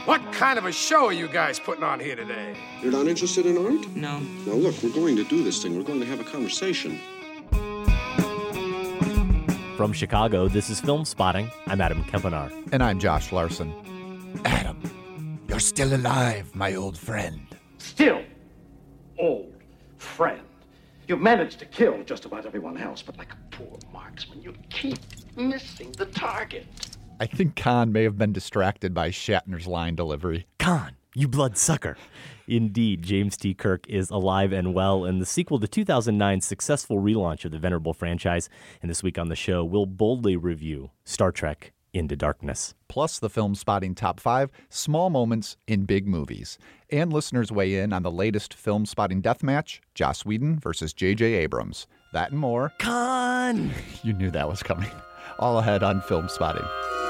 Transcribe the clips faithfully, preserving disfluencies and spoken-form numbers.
What kind of a show are you guys putting on here today? You're not interested in art? No. Now look, we're going to do this thing. We're going to have a conversation. From Chicago, this is Film Spotting. I'm Adam Kempenaar. And I'm Josh Larson. Adam, you're still alive, my old friend. Still, old friend. You've managed to kill just about everyone else, but like a poor marksman, you keep missing the target. I think Khan may have been distracted by Shatner's line delivery. Khan, you bloodsucker. Indeed, James T. Kirk is alive and well in the sequel to two thousand nine's successful relaunch of the venerable franchise. And this week on the show, we'll boldly review Star Trek Into Darkness. Plus the Film Spotting Top five Small Moments in Big Movies. And listeners weigh in on the latest Film Spotting Deathmatch, Joss Whedon versus J J. Abrams. That and more. Khan! You knew that was coming. All ahead on Film Spotting.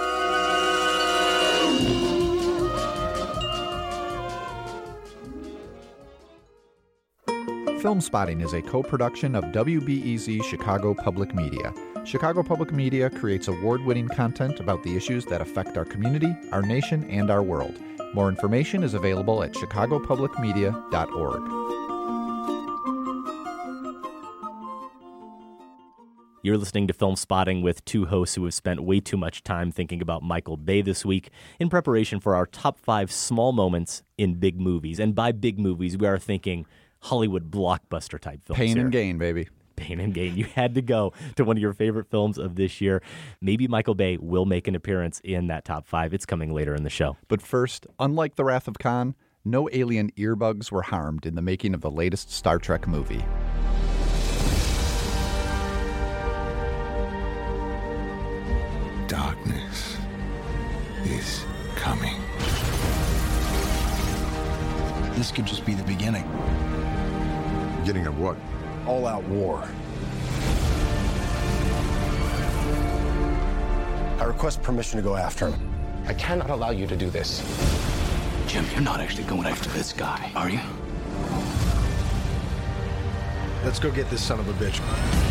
Film Spotting is a co-production of W B E Z Chicago Public Media. Chicago Public Media creates award-winning content about the issues that affect our community, our nation, and our world. More information is available at chicago public media dot org. You're listening to Film Spotting with two hosts who have spent way too much time thinking about Michael Bay this week in preparation for our top five small moments in big movies. And by big movies, we are thinking Hollywood blockbuster type films. Pain here. and Gain, baby. Pain and Gain. You had to go to one of your favorite films of this year. Maybe Michael Bay will make an appearance in that top five. It's coming later in the show. But first, unlike The Wrath of Khan, no alien earbugs were harmed in the making of the latest Star Trek movie. Darkness is coming. This could just be the beginning. Beginning of what? All-out war. I request permission to go after him. I cannot allow you to do this. Jim, you're not actually going after this guy, are you? Let's go get this son of a bitch.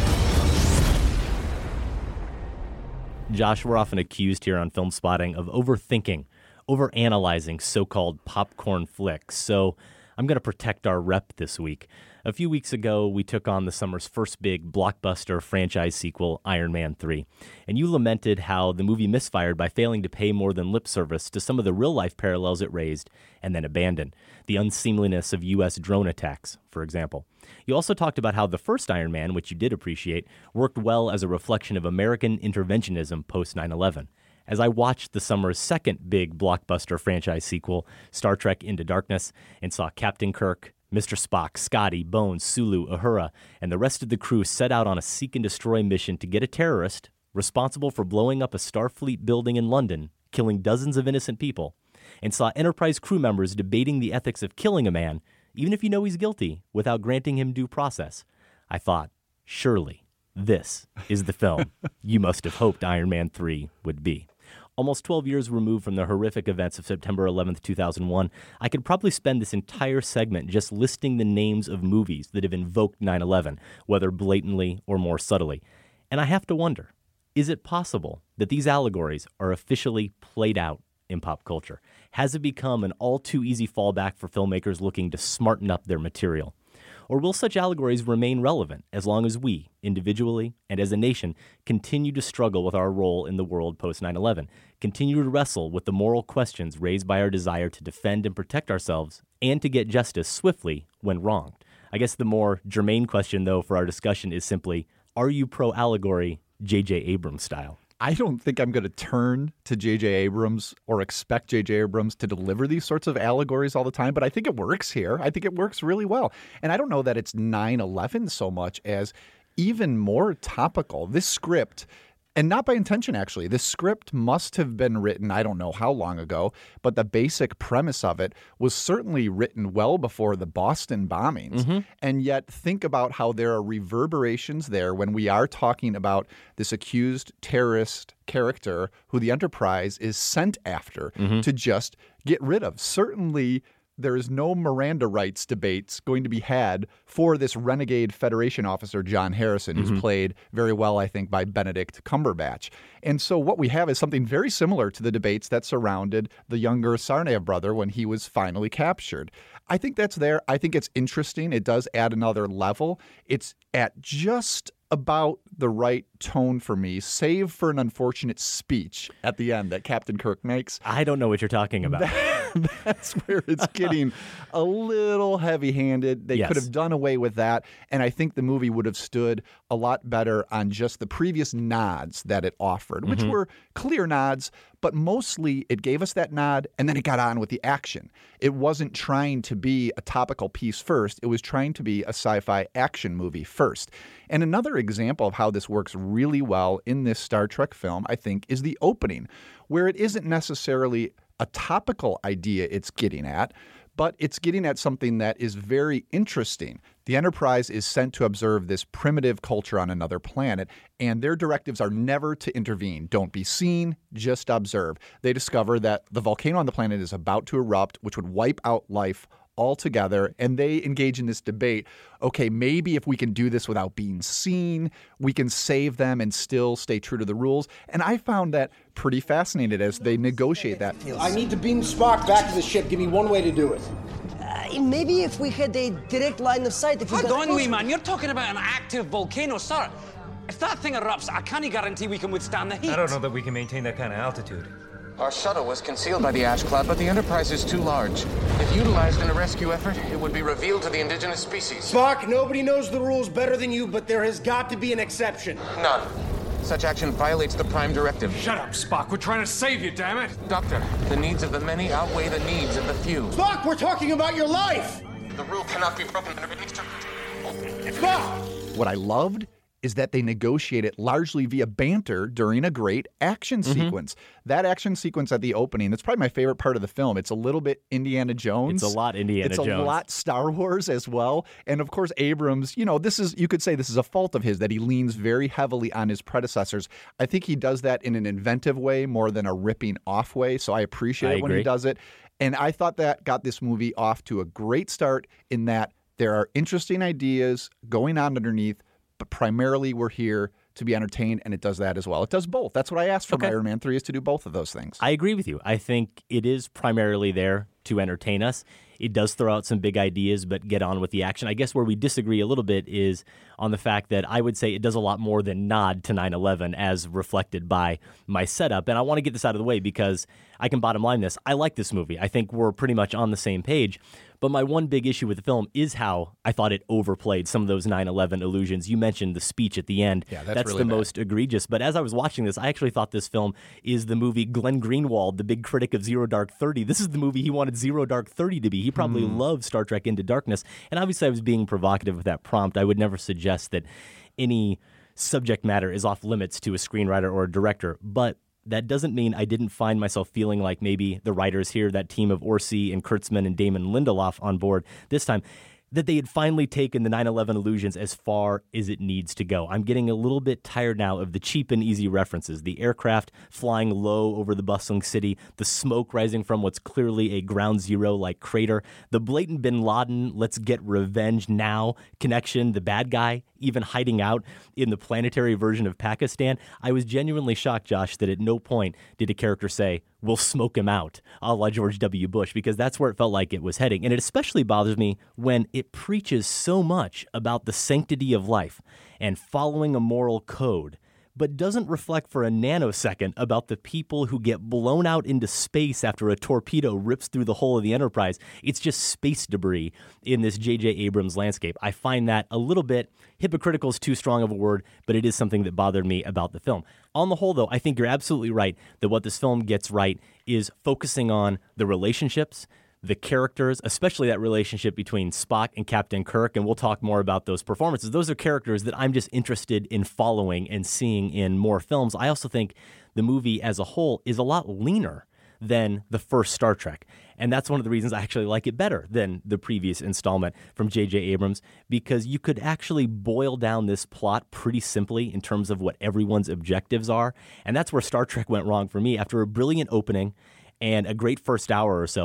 Josh, we're often accused here on Film Spotting of overthinking, overanalyzing so-called popcorn flicks. So I'm going to protect our rep this week. A few weeks ago, we took on the summer's first big blockbuster franchise sequel, Iron Man three. And you lamented how the movie misfired by failing to pay more than lip service to some of the real-life parallels it raised and then abandoned. The unseemliness of U S drone attacks, for example. You also talked about how the first Iron Man, which you did appreciate, worked well as a reflection of American interventionism post nine eleven. As I watched the summer's second big blockbuster franchise sequel, Star Trek Into Darkness, and saw Captain Kirk, Mister Spock, Scotty, Bones, Sulu, Uhura, and the rest of the crew set out on a seek-and-destroy mission to get a terrorist responsible for blowing up a Starfleet building in London, killing dozens of innocent people, and saw Enterprise crew members debating the ethics of killing a man, even if you know he's guilty, without granting him due process, I thought, surely this is the film you must have hoped Iron Man three would be. Almost twelve years removed from the horrific events of September eleventh, two thousand one, I could probably spend this entire segment just listing the names of movies that have invoked nine eleven, whether blatantly or more subtly. And I have to wonder, is it possible that these allegories are officially played out in pop culture? Has it become an all-too-easy fallback for filmmakers looking to smarten up their material? Or will such allegories remain relevant as long as we, individually and as a nation, continue to struggle with our role in the world post nine eleven, continue to wrestle with the moral questions raised by our desire to defend and protect ourselves and to get justice swiftly when wronged? I guess the more germane question, though, for our discussion is simply, are you pro-allegory J J. Abrams style? I don't think I'm going to turn to J J. Abrams or expect J J. Abrams to deliver these sorts of allegories all the time, but I think it works here. I think it works really well. And I don't know that it's nine eleven so much as even more topical. This script, and not by intention, actually, this script must have been written, I don't know how long ago, but the basic premise of it was certainly written well before the Boston bombings. Mm-hmm. And yet think about how there are reverberations there when we are talking about this accused terrorist character who the Enterprise is sent after mm-hmm. to just get rid of. Certainly there is no Miranda rights debates going to be had for this renegade Federation officer, John Harrison, who's Mm-hmm. played very well, I think, by Benedict Cumberbatch. And so what we have is something very similar to the debates that surrounded the younger Tsarnaev brother when he was finally captured. I think that's there. I think it's interesting. It does add another level. It's at just about the right tone for me, save for an unfortunate speech at the end that Captain Kirk makes. I don't know what you're talking about. That's where it's getting a little heavy-handed. They Yes. could have done away with that, and I think the movie would have stood a lot better on just the previous nods that it offered, which Mm-hmm. were clear nods, but mostly it gave us that nod, and then it got on with the action. It wasn't trying to be a topical piece first. It was trying to be a sci-fi action movie first. And another example of how this works really well in this Star Trek film, I think, is the opening, where it isn't necessarily a topical idea it's getting at, but it's getting at something that is very interesting. The Enterprise is sent to observe this primitive culture on another planet, and their directives are never to intervene. Don't be seen, just observe. They discover that the volcano on the planet is about to erupt, which would wipe out life altogether, and they engage in this debate. Okay, maybe if we can do this without being seen, we can save them and still stay true to the rules. And I found that pretty fascinating as they negotiate that. I need to beam Spock back to the ship. Give me one way to do it. Uh, maybe if we had a direct line of sight. If we Hold got on, closer- wee man. You're talking about an active volcano, sir. If that thing erupts, I can't guarantee we can withstand the heat. I don't know that we can maintain that kind of altitude. Our shuttle was concealed by the ash cloud, but the Enterprise is too large. If utilized in a rescue effort, it would be revealed to the indigenous species. Spock, nobody knows the rules better than you, but there has got to be an exception. None. Such action violates the Prime Directive. Shut up, Spock. We're trying to save you, damn it. Doctor, the needs of the many outweigh the needs of the few. Spock, we're talking about your life! The rule cannot be broken under any circumstances. Spock! What I loved is that they negotiate it largely via banter during a great action Mm-hmm. sequence. That action sequence at the opening, that's probably my favorite part of the film. It's a little bit Indiana Jones. It's a lot Indiana It's a Jones. lot Star Wars as well. And of course, Abrams, you know, this is, you could say this is a fault of his, that he leans very heavily on his predecessors. I think he does that in an inventive way more than a ripping off way. So I appreciate I it when he agree. does it. And I thought that got this movie off to a great start in that there are interesting ideas going on underneath, but primarily we're here to be entertained, and it does that as well. It does both. That's what I asked from Okay. Iron Man three, is to do both of those things. I agree with you. I think it is primarily there to entertain us. It does throw out some big ideas, but get on with the action. I guess where we disagree a little bit is on the fact that I would say it does a lot more than nod to nine eleven as reflected by my setup. And I want to get this out of the way because I can bottom line this. I like this movie. I think we're pretty much on the same page. But my one big issue with the film is how I thought it overplayed some of those nine eleven illusions. You mentioned the speech at the end. Yeah, that's really the bad. most egregious. But as I was watching this, I actually thought this film is the movie Glenn Greenwald, the big critic of Zero Dark Thirty. This is the movie he wanted Zero Dark Thirty to be. He probably Hmm. loved Star Trek Into Darkness. And obviously I was being provocative with that prompt. I would never suggest that any subject matter is off limits to a screenwriter or a director. But that doesn't mean I didn't find myself feeling like maybe the writers here, that team of Orsi and Kurtzman and Damon Lindelof on board this time, that they had finally taken the nine eleven illusions as far as it needs to go. I'm getting a little bit tired now of the cheap and easy references. The aircraft flying low over the bustling city, the smoke rising from what's clearly a ground zero-like crater, the blatant bin Laden, let's get revenge now connection, the bad guy even hiding out in the planetary version of Pakistan. I was genuinely shocked, Josh, that at no point did a character say, we'll smoke him out, a la George W. Bush, because that's where it felt like it was heading. And it especially bothers me when it preaches so much about the sanctity of life and following a moral code, but doesn't reflect for a nanosecond about the people who get blown out into space after a torpedo rips through the hull of the Enterprise. It's just space debris in this J J. Abrams landscape. I find that a little bit hypocritical is too strong of a word, but it is something that bothered me about the film. On the whole, though, I think you're absolutely right that what this film gets right is focusing on the relationships, the characters, especially that relationship between Spock and Captain Kirk, and we'll talk more about those performances. Those are characters that I'm just interested in following and seeing in more films. I also think the movie as a whole is a lot leaner than the first Star Trek. And that's one of the reasons I actually like it better than the previous installment from J J. Abrams, because you could actually boil down this plot pretty simply in terms of what everyone's objectives are. And that's where Star Trek went wrong for me. After a brilliant opening and a great first hour or so,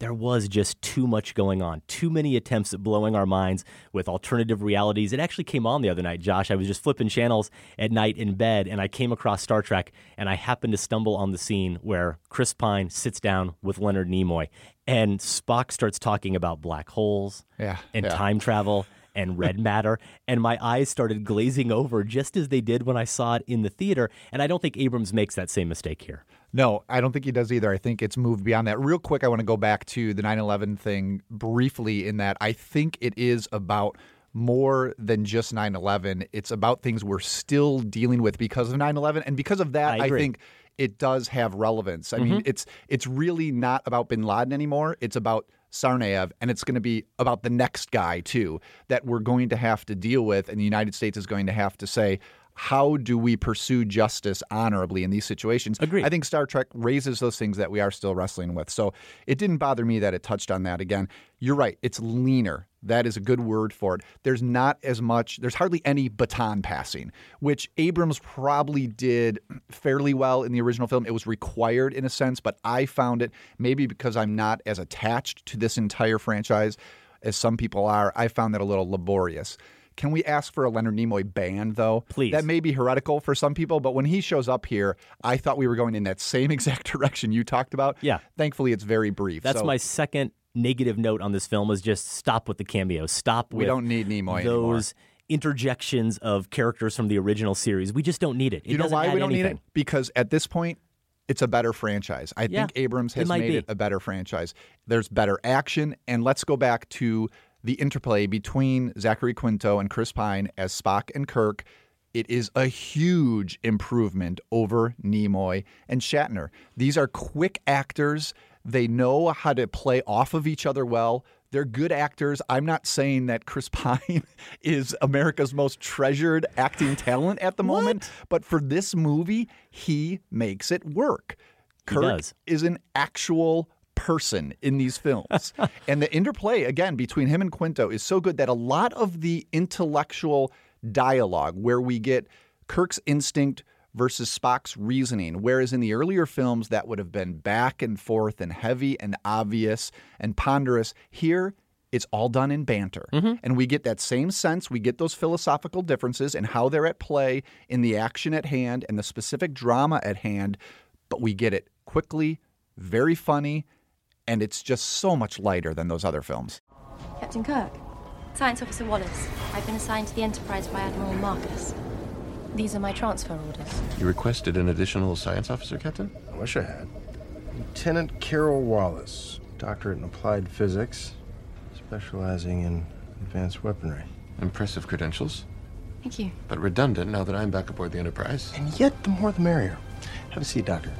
there was just too much going on, too many attempts at blowing our minds with alternative realities. It actually came on the other night, Josh. I was just flipping channels at night in bed, and I came across Star Trek, and I happened to stumble on the scene where Chris Pine sits down with Leonard Nimoy, and Spock starts talking about black holes yeah, and yeah. time travel and red matter, and my eyes started glazing over just as they did when I saw it in the theater, and I don't think Abrams makes that same mistake here. No, I don't think he does either. I think it's moved beyond that. Real quick, I want to go back to the nine eleven thing briefly in that I think it is about more than just nine eleven. It's about things we're still dealing with because of nine eleven, and because of that, I, I think it does have relevance. I Mm-hmm. mean, it's it's really not about bin Laden anymore. It's about Tsarnaev, and it's going to be about the next guy, too, that we're going to have to deal with, and the United States is going to have to say, how do we pursue justice honorably in these situations? Agreed. I think Star Trek raises those things that we are still wrestling with. So it didn't bother me that it touched on that again. You're right. It's leaner. That is a good word for it. There's not as much, there's hardly any baton passing, which Abrams probably did fairly well in the original film. It was required in a sense, but I found it, maybe because I'm not as attached to this entire franchise as some people are, I found that a little laborious. Can we ask for a Leonard Nimoy band, though? Please. That may be heretical for some people, but when he shows up here, I thought we were going in that same exact direction you talked about. Yeah. Thankfully, it's very brief. That's so my second negative note on this film is just stop with the cameos. Stop with We don't need Nimoy those anymore. interjections of characters from the original series. We just don't need it. It you know doesn't why add we don't anything. need it? Because at this point, it's a better franchise. I Yeah, think Abrams it has might made be. it a better franchise. There's better action, and let's go back to the interplay between Zachary Quinto and Chris Pine as Spock and Kirk. It is a huge improvement over Nimoy and Shatner. These are quick actors. They know how to play off of each other well. They're good actors. I'm not saying that Chris Pine is America's most treasured acting talent at the moment, but for this movie, he makes it work. He Kirk does. is an actual person in these films. And the interplay, again, between him and Quinto is so good that a lot of the intellectual dialogue where we get Kirk's instinct versus Spock's reasoning, whereas in the earlier films that would have been back and forth and heavy and obvious and ponderous, here it's all done in banter. Mm-hmm. And we get that same sense, we get those philosophical differences and how they're at play in the action at hand and the specific drama at hand, but we get it quickly, very funny, and it's just so much lighter than those other films. Captain Kirk. Science Officer Wallace. I've been assigned to the Enterprise by Admiral Marcus. These are my transfer orders. You requested an additional science officer, Captain? I wish I had. Lieutenant Carol Wallace, doctorate in applied physics, specializing in advanced weaponry. Impressive credentials. Thank you. But redundant now that I'm back aboard the Enterprise. And yet, the more the merrier. Have a seat, Doctor.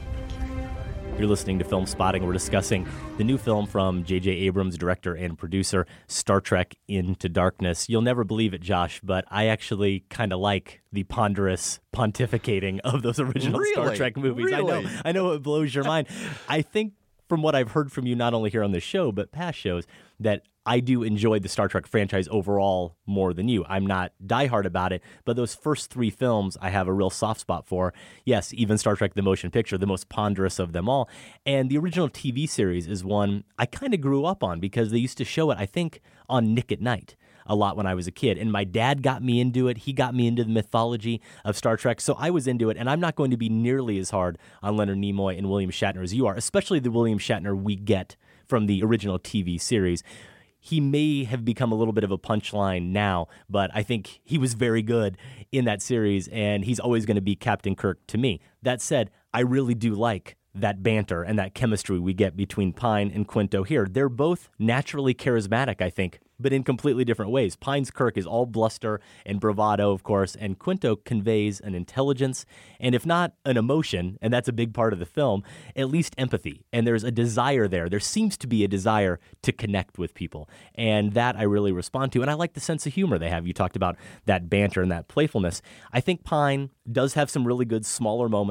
You're listening to Film Spotting. We're discussing the new film from J J Abrams, director and producer, Star Trek Into Darkness. You'll never believe it, Josh, but I actually kind of like the ponderous pontificating of those original Really? Star Trek movies. Really? I know, I know it blows your mind. I think from what I've heard from you, not only here on this show, but past shows, that I do enjoy the Star Trek franchise overall more than you. I'm not diehard about it, but those first three films I have a real soft spot for. Yes, even Star Trek The Motion Picture, the most ponderous of them all. And the original T V series is one I kind of grew up on because they used to show it, I think, on Nick at Night a lot when I was a kid. And my dad got me into it. He got me into the mythology of Star Trek. So I was into it. And I'm not going to be nearly as hard on Leonard Nimoy and William Shatner as you are, especially the William Shatner we get from the original T V series. He may have become a little bit of a punchline now, but I think he was very good in that series, and he's always going to be Captain Kirk to me. That said, I really do like that banter and that chemistry we get between Pine and Quinto here. They're both naturally charismatic, I think, but in completely different ways. Pine's Kirk is all bluster and bravado, of course, and Quinto conveys an intelligence, and if not an emotion, and that's a big part of the film, at least empathy. And there's a desire there. There seems to be a desire to connect with people, and that I really respond to. And I like the sense of humor they have. You talked about that banter and that playfulness. I think Pine does have some really good smaller moments.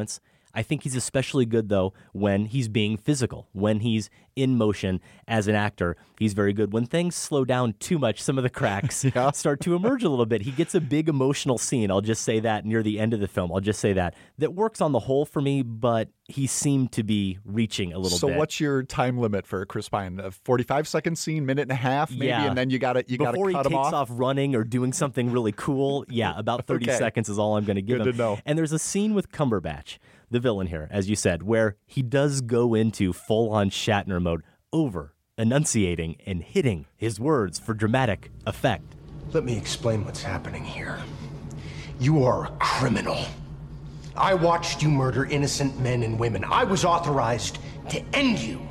I think he's especially good, though, when he's being physical, when he's in motion as an actor. He's very good. When things slow down too much, some of the cracks yeah. start to emerge a little bit. He gets a big emotional scene, I'll just say that, near the end of the film. I'll just say that. That works on the whole for me, but he seemed to be reaching a little so bit. So what's your time limit for Chris Pine? A forty-five second scene, minute and a half, maybe, yeah. and then you got to you got to cut him off? Before he takes off running or doing something really cool, yeah, about thirty okay. seconds is all I'm going to give Good him. to know. And there's a scene with Cumberbatch, the villain here, as you said, where he does go into full-on Shatner mode, over, enunciating and hitting his words for dramatic effect. Let me explain what's happening here. You are a criminal. I watched you murder innocent men and women. I was authorized to end you.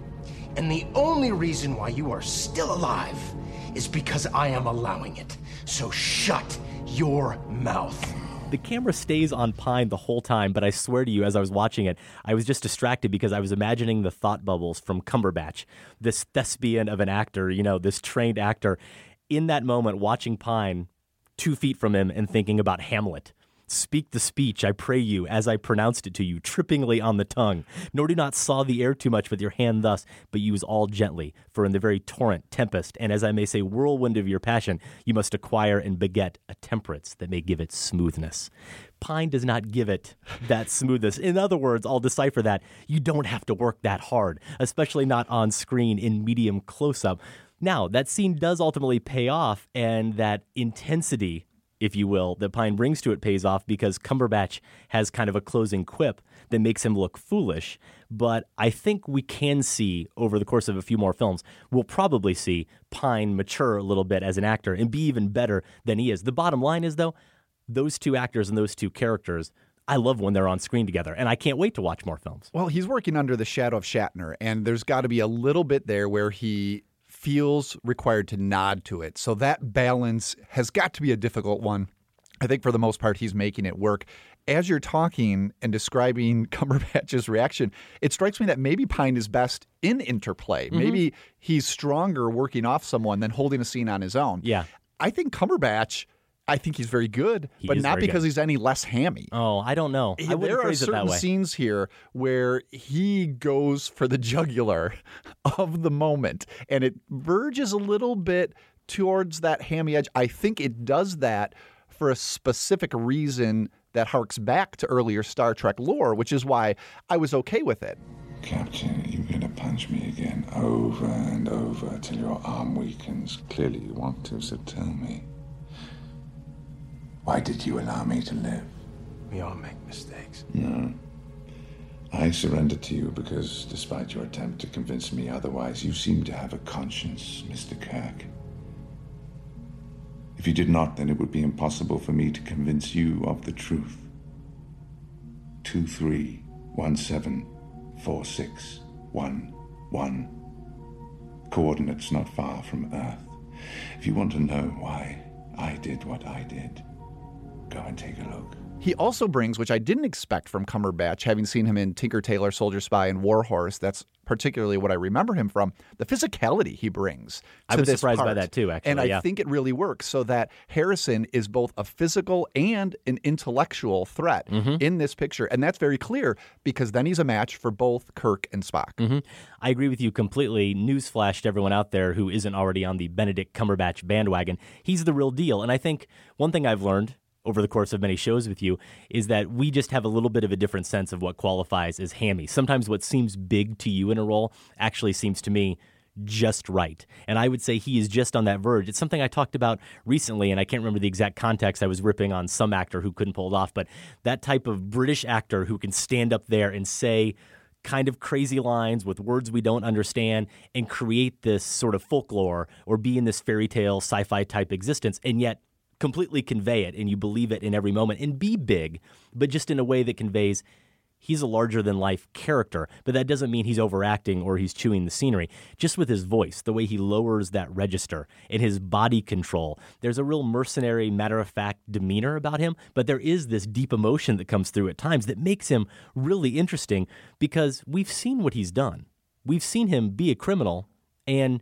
And the only reason why you are still alive is because I am allowing it. So shut your mouth. The camera stays on Pine the whole time, but I swear to you, as I was watching it, I was just distracted because I was imagining the thought bubbles from Cumberbatch, this thespian of an actor, you know, this trained actor, in that moment watching Pine two feet from him and thinking about Hamlet. Speak the speech, I pray you, as I pronounced it to you, trippingly on the tongue. Nor do not saw the air too much with your hand thus, but use all gently. For in the very torrent, tempest, and as I may say, whirlwind of your passion, you must acquire and beget a temperance that may give it smoothness. Pine does not give it that smoothness. In other words, I'll decipher that. You don't have to work that hard, especially not on screen in medium close-up. Now, that scene does ultimately pay off, and that intensity, if you will, that Pine brings to it pays off because Cumberbatch has kind of a closing quip that makes him look foolish. But I think we can see over the course of a few more films, we'll probably see Pine mature a little bit as an actor and be even better than he is. The bottom line is, though, those two actors and those two characters, I love when they're on screen together, and I can't wait to watch more films. Well, he's working under the shadow of Shatner, and there's got to be a little bit there where he feels required to nod to it. So that balance has got to be a difficult one. I think for the most part, he's making it work. As you're talking and describing Cumberbatch's reaction, it strikes me that maybe Pine is best in interplay. Mm-hmm. Maybe he's stronger working off someone than holding a scene on his own. Yeah. I think Cumberbatch, I think he's very good, he but not because good. he's any less hammy. Oh, I don't know. I there are phrase certain it that way. scenes here where he goes for the jugular of the moment, and it verges a little bit towards that hammy edge. I think it does that for a specific reason that harks back to earlier Star Trek lore, which is why I was okay with it. Captain, you're going to punch me again over and over till your arm weakens. Clearly you want to, so tell me. Why did you allow me to live? We all make mistakes. No. I surrendered to you because, despite your attempt to convince me otherwise, you seem to have a conscience, Mister Kirk. If you did not, then it would be impossible for me to convince you of the truth. Two three one seven four six one one. Coordinates not far from Earth. If you want to know why I did what I did, go and take a look. He also brings, which I didn't expect from Cumberbatch, having seen him in Tinker Tailor, Soldier Spy, and War Horse, that's particularly what I remember him from, the physicality he brings to I was this surprised part. by that too, actually. And I yeah. think it really works so that Harrison is both a physical and an intellectual threat mm-hmm. in this picture. And that's very clear because then he's a match for both Kirk and Spock. Mm-hmm. I agree with you completely. Newsflash to everyone out there who isn't already on the Benedict Cumberbatch bandwagon. He's the real deal. And I think one thing I've learned over the course of many shows with you is that we just have a little bit of a different sense of what qualifies as hammy. Sometimes what seems big to you in a role actually seems to me just right. And I would say he is just on that verge. It's something I talked about recently, and I can't remember the exact context. I was ripping on some actor who couldn't pull it off, but that type of British actor who can stand up there and say kind of crazy lines with words we don't understand and create this sort of folklore or be in this fairy tale sci-fi type existence, and yet completely convey it and you believe it in every moment and be big, but just in a way that conveys he's a larger-than-life character. But that doesn't mean he's overacting or he's chewing the scenery. Just with his voice, the way he lowers that register and his body control, there's a real mercenary, matter-of-fact demeanor about him, but there is this deep emotion that comes through at times that makes him really interesting because we've seen what he's done. We've seen him be a criminal and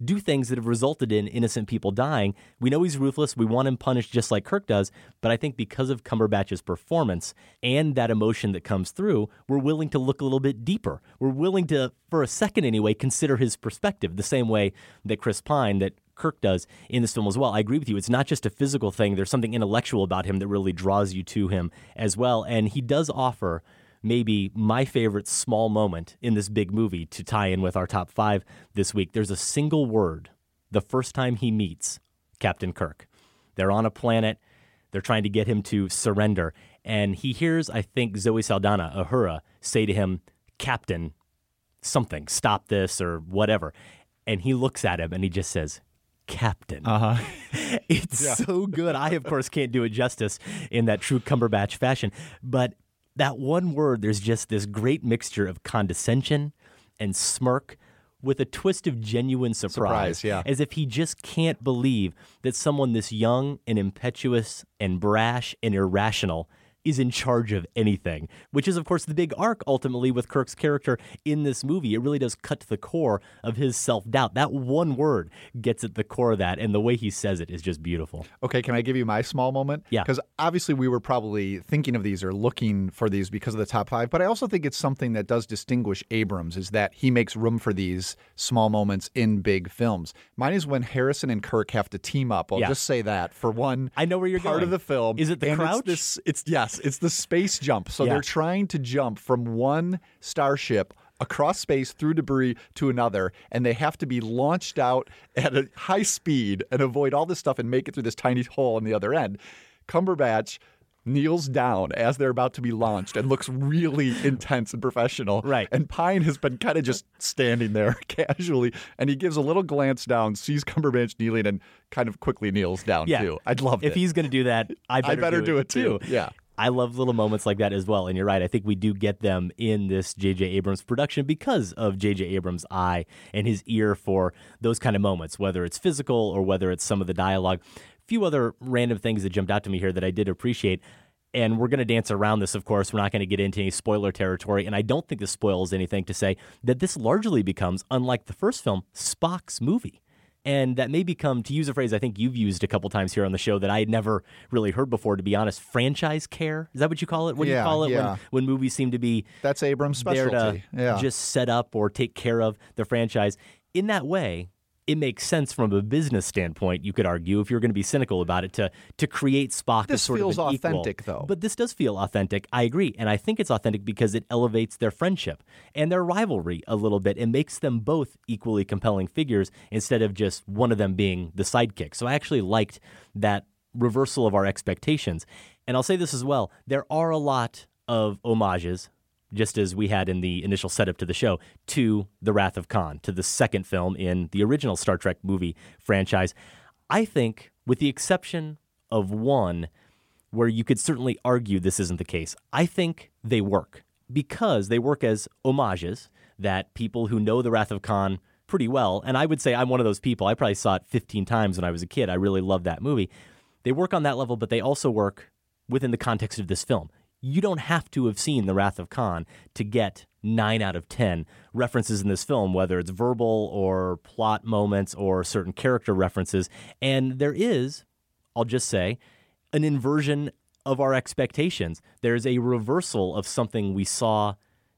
do things that have resulted in innocent people dying. We know he's ruthless. We want him punished just like Kirk does. But I think because of Cumberbatch's performance and that emotion that comes through, we're willing to look a little bit deeper. We're willing to, for a second anyway, consider his perspective the same way that Chris Pine, that Kirk does in this film as well. I agree with you. It's not just a physical thing. There's something intellectual about him that really draws you to him as well. And he does offer maybe my favorite small moment in this big movie to tie in with our top five this week. There's a single word the first time he meets Captain Kirk. They're on a planet. They're trying to get him to surrender. And he hears, I think, Zoe Saldana, Uhura, say to him, Captain, something, stop this or whatever. And he looks at him and he just says, Captain. Uh-huh. It's Yeah. so good. I, of course, can't do it justice in that true Cumberbatch fashion. But that one word, there's just this great mixture of condescension and smirk with a twist of genuine surprise. Surprise, yeah. As if he just can't believe that someone this young and impetuous and brash and irrational is in charge of anything, which is, of course, the big arc ultimately with Kirk's character in this movie. It really does cut to the core of his self-doubt. That one word gets at the core of that, and the way he says it is just beautiful. Okay, can I give you my small moment? Yeah. Because obviously we were probably thinking of these or looking for these because of the top five, but I also think it's something that does distinguish Abrams is that he makes room for these small moments in big films. Mine is when Harrison and Kirk have to team up. I'll Yeah. just say that for one I know where you're part going. of the film. Is it the and crouch? It's, this, it's yes, it's the space jump. So Yeah. they're trying to jump from one starship across space through debris to another, and they have to be launched out at a high speed and avoid all this stuff and make it through this tiny hole on the other end. Cumberbatch kneels down as they're about to be launched and looks really intense and professional. Right. And Pine has been kind of just standing there casually, and he gives a little glance down, sees Cumberbatch kneeling, and kind of quickly kneels down Yeah. too. I'd love it. If he's going to do that, I better, better do it too. Yeah. I love little moments like that as well. And you're right. I think we do get them in this J J. Abrams production because of J J. Abrams' eye and his ear for those kind of moments, whether it's physical or whether it's some of the dialogue. A few other random things that jumped out to me here that I did appreciate. And we're going to dance around this, of course. We're not going to get into any spoiler territory. And I don't think this spoils anything to say that this largely becomes, unlike the first film, Spock's movie. And that may become, to use a phrase I think you've used a couple times here on the show that I had never really heard before, to be honest, franchise care. Is that what you call it? What do Yeah, you call it yeah. when, when movies seem to be That's Abrams' there specialty. to Yeah. just set up or take care of the franchise? In that way, it makes sense from a business standpoint, you could argue, if you're going to be cynical about it, to to create Spock This as sort feels of an equal. authentic, though. But this does feel authentic. I agree. And I think it's authentic because it elevates their friendship and their rivalry a little bit and makes them both equally compelling figures instead of just one of them being the sidekick. So I actually liked that reversal of our expectations. And I'll say this as well. There are a lot of homages, just as we had in the initial setup to the show, to The Wrath of Khan, to the second film in the original Star Trek movie franchise. I think, with the exception of one, where you could certainly argue this isn't the case, I think they work because they work as homages that people who know The Wrath of Khan pretty well, and I would say I'm one of those people. I probably saw it fifteen times when I was a kid. I really loved that movie. They work on that level, but they also work within the context of this film. You don't have to have seen The Wrath of Khan to get nine out of ten references in this film, whether it's verbal or plot moments or certain character references. And there is, I'll just say, an inversion of our expectations. There's a reversal of something we saw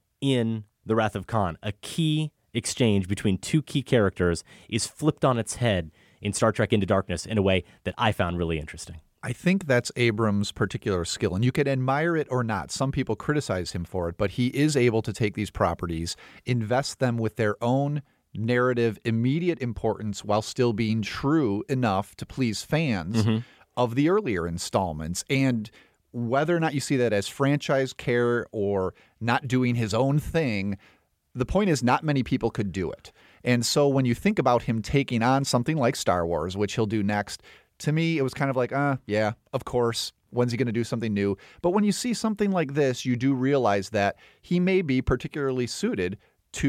in The Wrath of Khan. A key exchange between two key characters is flipped on its head in Star Trek Into Darkness in a way that I found really interesting. I think that's Abrams' particular skill, and you can admire it or not. Some people criticize him for it, but he is able to take these properties, invest them with their own narrative, immediate importance, while still being true enough to please fans Mm-hmm. of the earlier installments. And whether or not you see that as franchise care or not doing his own thing, the point is not many people could do it. And so when you think about him taking on something like Star Wars, which he'll do next, to me, it was kind of like, uh, yeah, of course. When's he going to do something new? But when you see something like this, you do realize that he may be particularly suited to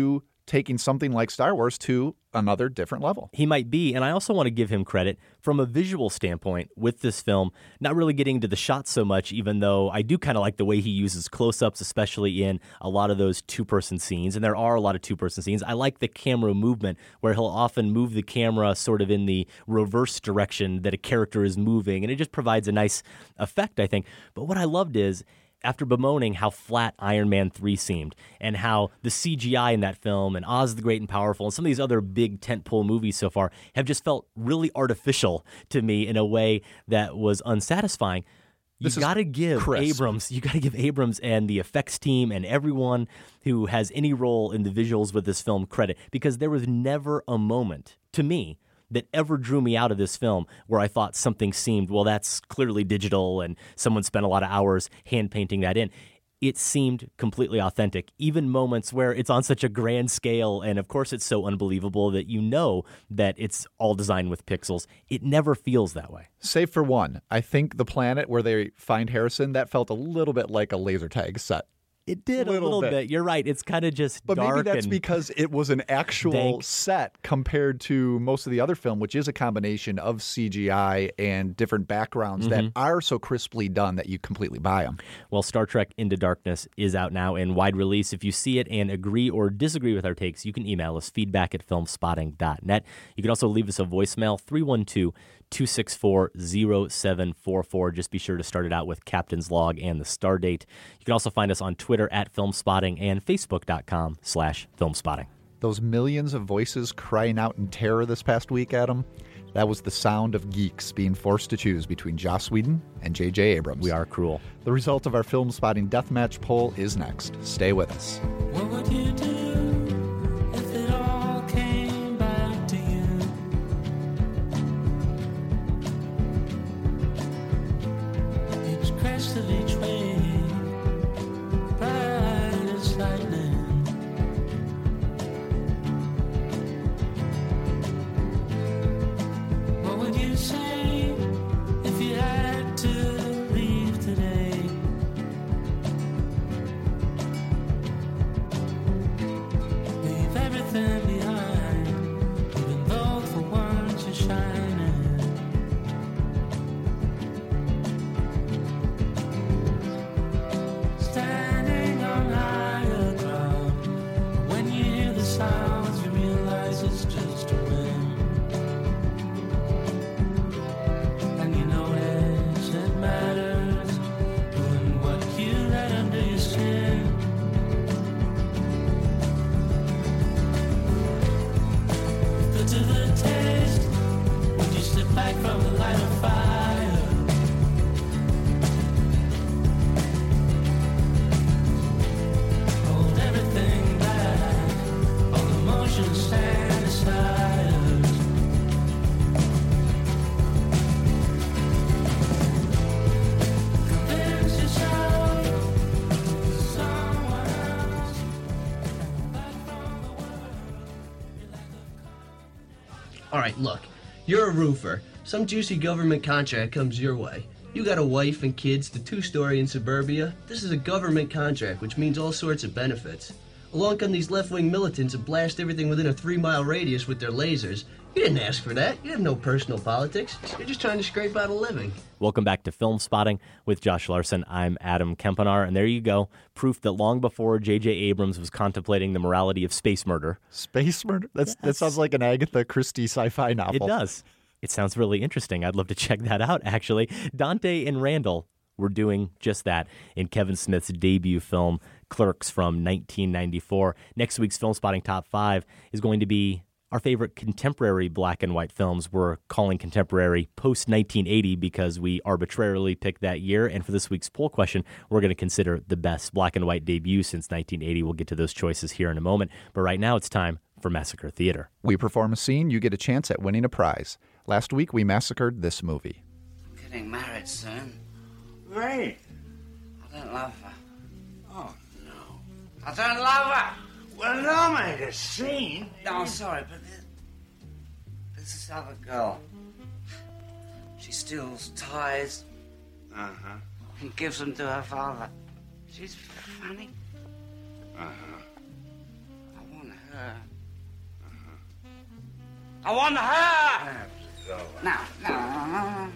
taking something like Star Wars to another different level. He might be, and I also want to give him credit from a visual standpoint with this film, not really getting into the shots so much, even though I do kind of like the way he uses close-ups, especially in a lot of those two-person scenes, and there are a lot of two-person scenes. I like the camera movement, where he'll often move the camera sort of in the reverse direction that a character is moving, and it just provides a nice effect, I think. But what I loved is, after bemoaning how flat Iron Man three seemed and how the C G I in that film and Oz the Great and Powerful and some of these other big tentpole movies so far have just felt really artificial to me in a way that was unsatisfying. You got to give crisp. Abrams, you got to give Abrams and the effects team and everyone who has any role in the visuals with this film credit, because there was never a moment, to me, that ever drew me out of this film where I thought something seemed, well, that's clearly digital and someone spent a lot of hours hand painting that in. It seemed completely authentic, even moments where it's on such a grand scale, and of course it's so unbelievable that you know that it's all designed with pixels. It never feels that way. Save for one. I think the planet where they find Harrison, that felt a little bit like a laser tag set. It did little a little bit. bit. You're right. It's kind of just But dark. maybe that's and because it was an actual dank. set compared to most of the other film, which is a combination of C G I and different backgrounds Mm-hmm. that are so crisply done that you completely buy them. Well, Star Trek Into Darkness is out now in wide release. If you see it and agree or disagree with our takes, you can email us, feedback at filmspotting dot net. You can also leave us a voicemail, three one two, two six four, zero seven four four. Just be sure to start it out with Captain's Log and the star date. You can also find us on Twitter at Filmspotting and Facebook.com slash Filmspotting. Those millions of voices crying out in terror this past week, Adam, that was the sound of geeks being forced to choose between Joss Whedon and J J Abrams. We are cruel. The result of our Film Spotting Deathmatch poll is next. Stay with us. What would you do if it all came back to you? Each crest of each wave, bright as lightning. What would you say if you had to leave today? Leave everything behind, even though for once you're shining. Standing on higher ground, when you hear the sounds, you realize it's just a wind. And you notice it matters, doing what you let under your skin. Good to the taste when you step back from the line of fire. Hold everything back, all emotions stand aside us. Convince yourself someone else. All right, look, you're a roofer. Some juicy government contract comes your way. You got a wife and kids, the two-story in suburbia. This is a government contract, which means all sorts of benefits. Along come these left-wing militants and blast everything within a three-mile radius with their lasers. You didn't ask for that. You have no personal politics. You're just trying to scrape out a living. Welcome back to Film Spotting with Josh Larson. I'm Adam Kempenaar, and there you go. Proof that long before J J Abrams was contemplating the morality of space murder. Space murder? That's, Yes. That sounds like an Agatha Christie sci-fi novel. It does. It sounds really interesting. I'd love to check that out, actually. Dante and Randall were doing just that in Kevin Smith's debut film, Clerks, from nineteen ninety-four. Next week's Film Spotting Top five is going to be our favorite contemporary black and white films. We're calling contemporary post nineteen eighty because we arbitrarily picked that year. And for this week's poll question, we're going to consider the best black and white debut since nineteen eighty. We'll get to those choices here in a moment. But right now it's time for Massacre Theater. We perform a scene, you get a chance at winning a prize. Last week, we massacred this movie. Getting married soon. Ray. I don't love her. Oh, no. I don't love her. Well, don't make a scene. No, I'm sorry, but this, there's this other girl. She steals ties Uh-huh. and gives them to her father. She's funny. Uh-huh. I want her. I want her! Now, now.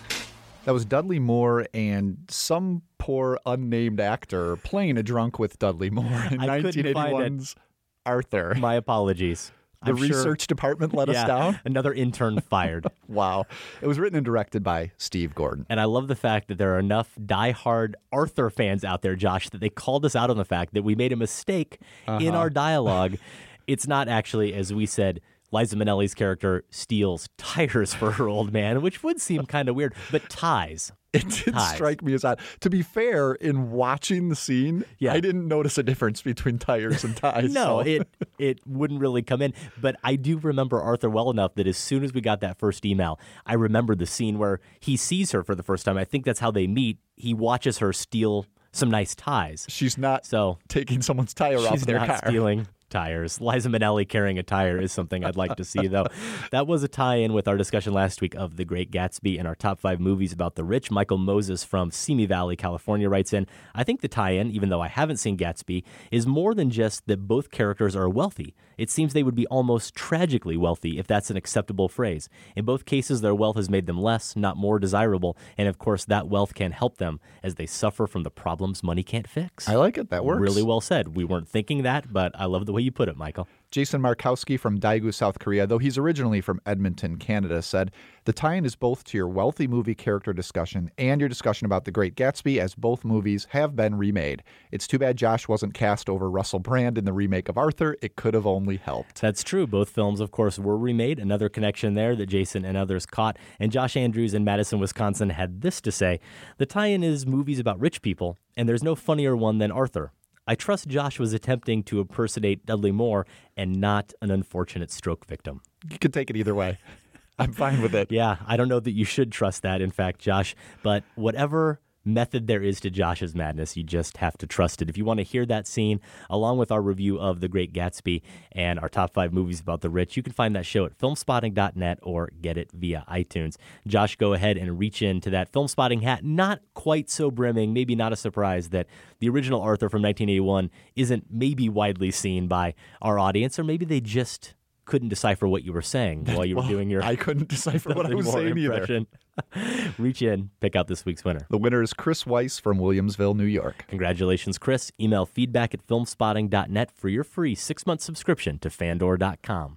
That was Dudley Moore and some poor unnamed actor playing a drunk with Dudley Moore in I couldn't nineteen find eighty-one's Arthur. My apologies. The I'm research sure, department let yeah, us down. Another intern fired. Wow. It was written and directed by Steve Gordon. And I love the fact that there are enough diehard Arthur fans out there, Josh, that they called us out on the fact that we made a mistake uh-huh. in our dialogue. It's not actually, as we said, Liza Minnelli's character steals tires for her old man, which would seem kind of weird, but ties. It did ties. strike me as odd. To be fair, in watching the scene, yeah. I didn't notice a difference between tires and ties. no, so. it it wouldn't really come in. But I do remember Arthur well enough that as soon as we got that first email, I remember the scene where he sees her for the first time. I think that's how they meet. He watches her steal some nice ties. She's not so taking someone's tire off their car. She's not stealing tires. Liza Minnelli carrying a tire is something I'd like to see, though. That was a tie-in with our discussion last week of The Great Gatsby and our top five movies about the rich. Michael Moses from Simi Valley, California writes in, I think the tie-in, even though I haven't seen Gatsby, is more than just that both characters are wealthy. It seems they would be almost tragically wealthy, if that's an acceptable phrase. In both cases, their wealth has made them less, not more desirable, and of course that wealth can help them as they suffer from the problems money can't fix. I like it. That works. Really well said. We weren't thinking that, but I love the way you put it, Michael. Jason Markowski from Daegu, South Korea, though he's originally from Edmonton, Canada, said, the tie-in is both to your wealthy movie character discussion and your discussion about The Great Gatsby, as both movies have been remade. It's too bad Josh wasn't cast over Russell Brand in the remake of Arthur. It could have only helped. That's true. Both films, of course, were remade. Another connection there that Jason and others caught. And Josh Andrews in Madison, Wisconsin had this to say, the tie-in is movies about rich people, and there's no funnier one than Arthur. I trust Josh was attempting to impersonate Dudley Moore and not an unfortunate stroke victim. You could take it either way. I'm fine with it. Yeah, I don't know that you should trust that, in fact, Josh. But whatever method there is to Josh's madness, you just have to trust it. If you want to hear that scene, along with our review of The Great Gatsby and our top five movies about the rich, you can find that show at filmspotting dot net or get it via iTunes. Josh, go ahead and reach into that Filmspotting hat. Not quite so brimming, maybe not a surprise that the original Arthur from nineteen eighty-one isn't maybe widely seen by our audience, or maybe they just couldn't decipher what you were saying while you were well, doing your I couldn't decipher what I was saying impression. Either. Reach in, pick out this week's winner. The winner is Chris Weiss from Williamsville, New York. Congratulations, Chris. Email feedback at filmspotting dot net for your free six-month subscription to Fandor dot com.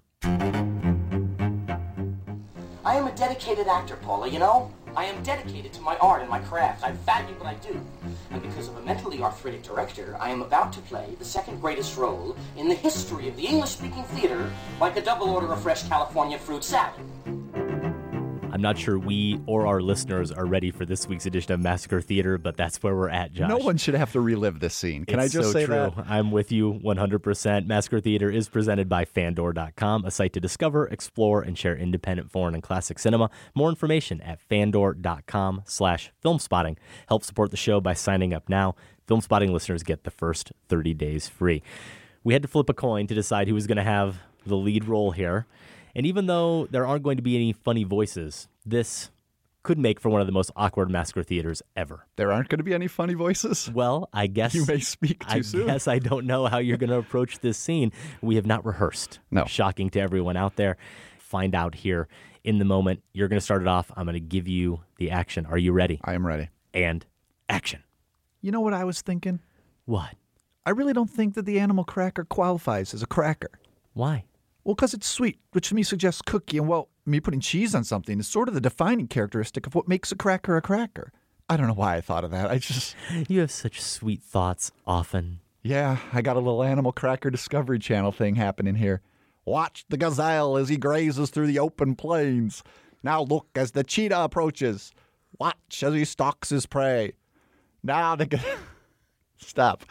I am a dedicated actor, Paula, you know? I am dedicated to my art and my craft. I value what I do. And because of a mentally arthritic director, I am about to play the second greatest role in the history of the English-speaking theater, like a double order of fresh California fruit salad. I'm not sure we or our listeners are ready for this week's edition of Massacre Theater, but that's where we're at, Josh. No one should have to relive this scene. Can it's I just so say true. that? I'm with you one hundred percent. Massacre Theater is presented by Fandor dot com, a site to discover, explore, and share independent foreign and classic cinema. More information at fandor dot com slash filmspotting. Help support the show by signing up now. Filmspotting listeners get the first thirty days free. We had to flip a coin to decide who was going to have the lead role here. And even though there aren't going to be any funny voices, this could make for one of the most awkward Massacre Theaters ever. There aren't going to be any funny voices? Well, I guess... You may speak too I soon. I guess I don't know how you're going to approach this scene. We have not rehearsed. No. Shocking to everyone out there. Find out here in the moment. You're going to start it off. I'm going to give you the action. Are you ready? I am ready. And action. You know what I was thinking? What? I really don't think that the animal cracker qualifies as a cracker. Why? Well, because it's sweet, which to me suggests cookie, and well, me putting cheese on something is sort of the defining characteristic of what makes a cracker a cracker. I don't know why I thought of that. I just... You have such sweet thoughts often. Yeah, I got a little Animal Cracker Discovery Channel thing happening here. Watch the gazelle as he grazes through the open plains. Now look as the cheetah approaches. Watch as he stalks his prey. Now the... Ga- Stop.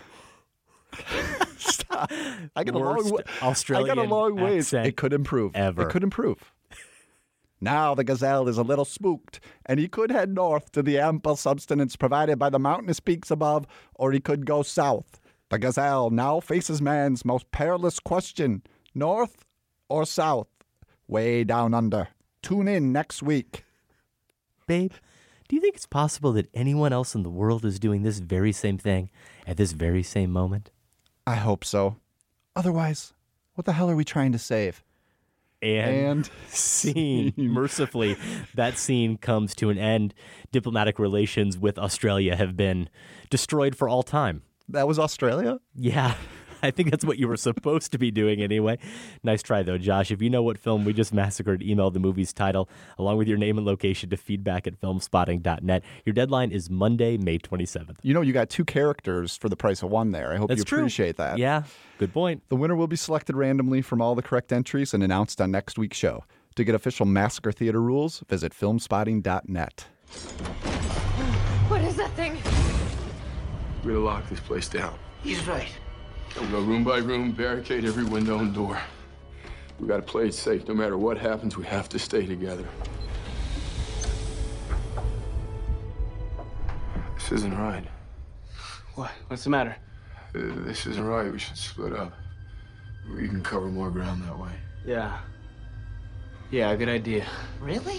Stop. I got Worst a long way. Australian I got a long ways. accent It could improve. ever. It could improve. Now the gazelle is a little spooked, and he could head north to the ample subsistence provided by the mountainous peaks above, or he could go south. The gazelle now faces man's most perilous question: north or south? Way down under. Tune in next week. Babe, do you think it's possible that anyone else in the world is doing this very same thing at this very same moment? I hope so. Otherwise, what the hell are we trying to save? And, And scene. Mercifully, that scene comes to an end. Diplomatic relations with Australia have been destroyed for all time. That was Australia? Yeah. I think that's what you were supposed to be doing anyway. Nice try, though, Josh. If you know what film we just massacred, email the movie's title along with your name and location to feedback at filmspotting dot net. Your deadline is Monday, May twenty-seventh. You know, you got two characters for the price of one there. I hope That's you true. appreciate that. Yeah, good point. The winner will be selected randomly from all the correct entries and announced on next week's show. To get official Massacre Theater rules, visit filmspotting dot net. What is that thing? We're gonna lock this place down. He's right. We'll go room by room, barricade every window and door. We gotta play it safe. No matter what happens, we have to stay together. This isn't right. What? What's the matter? Uh, This isn't right. We should split up. We can cover more ground that way. Yeah. Yeah, good idea. Really?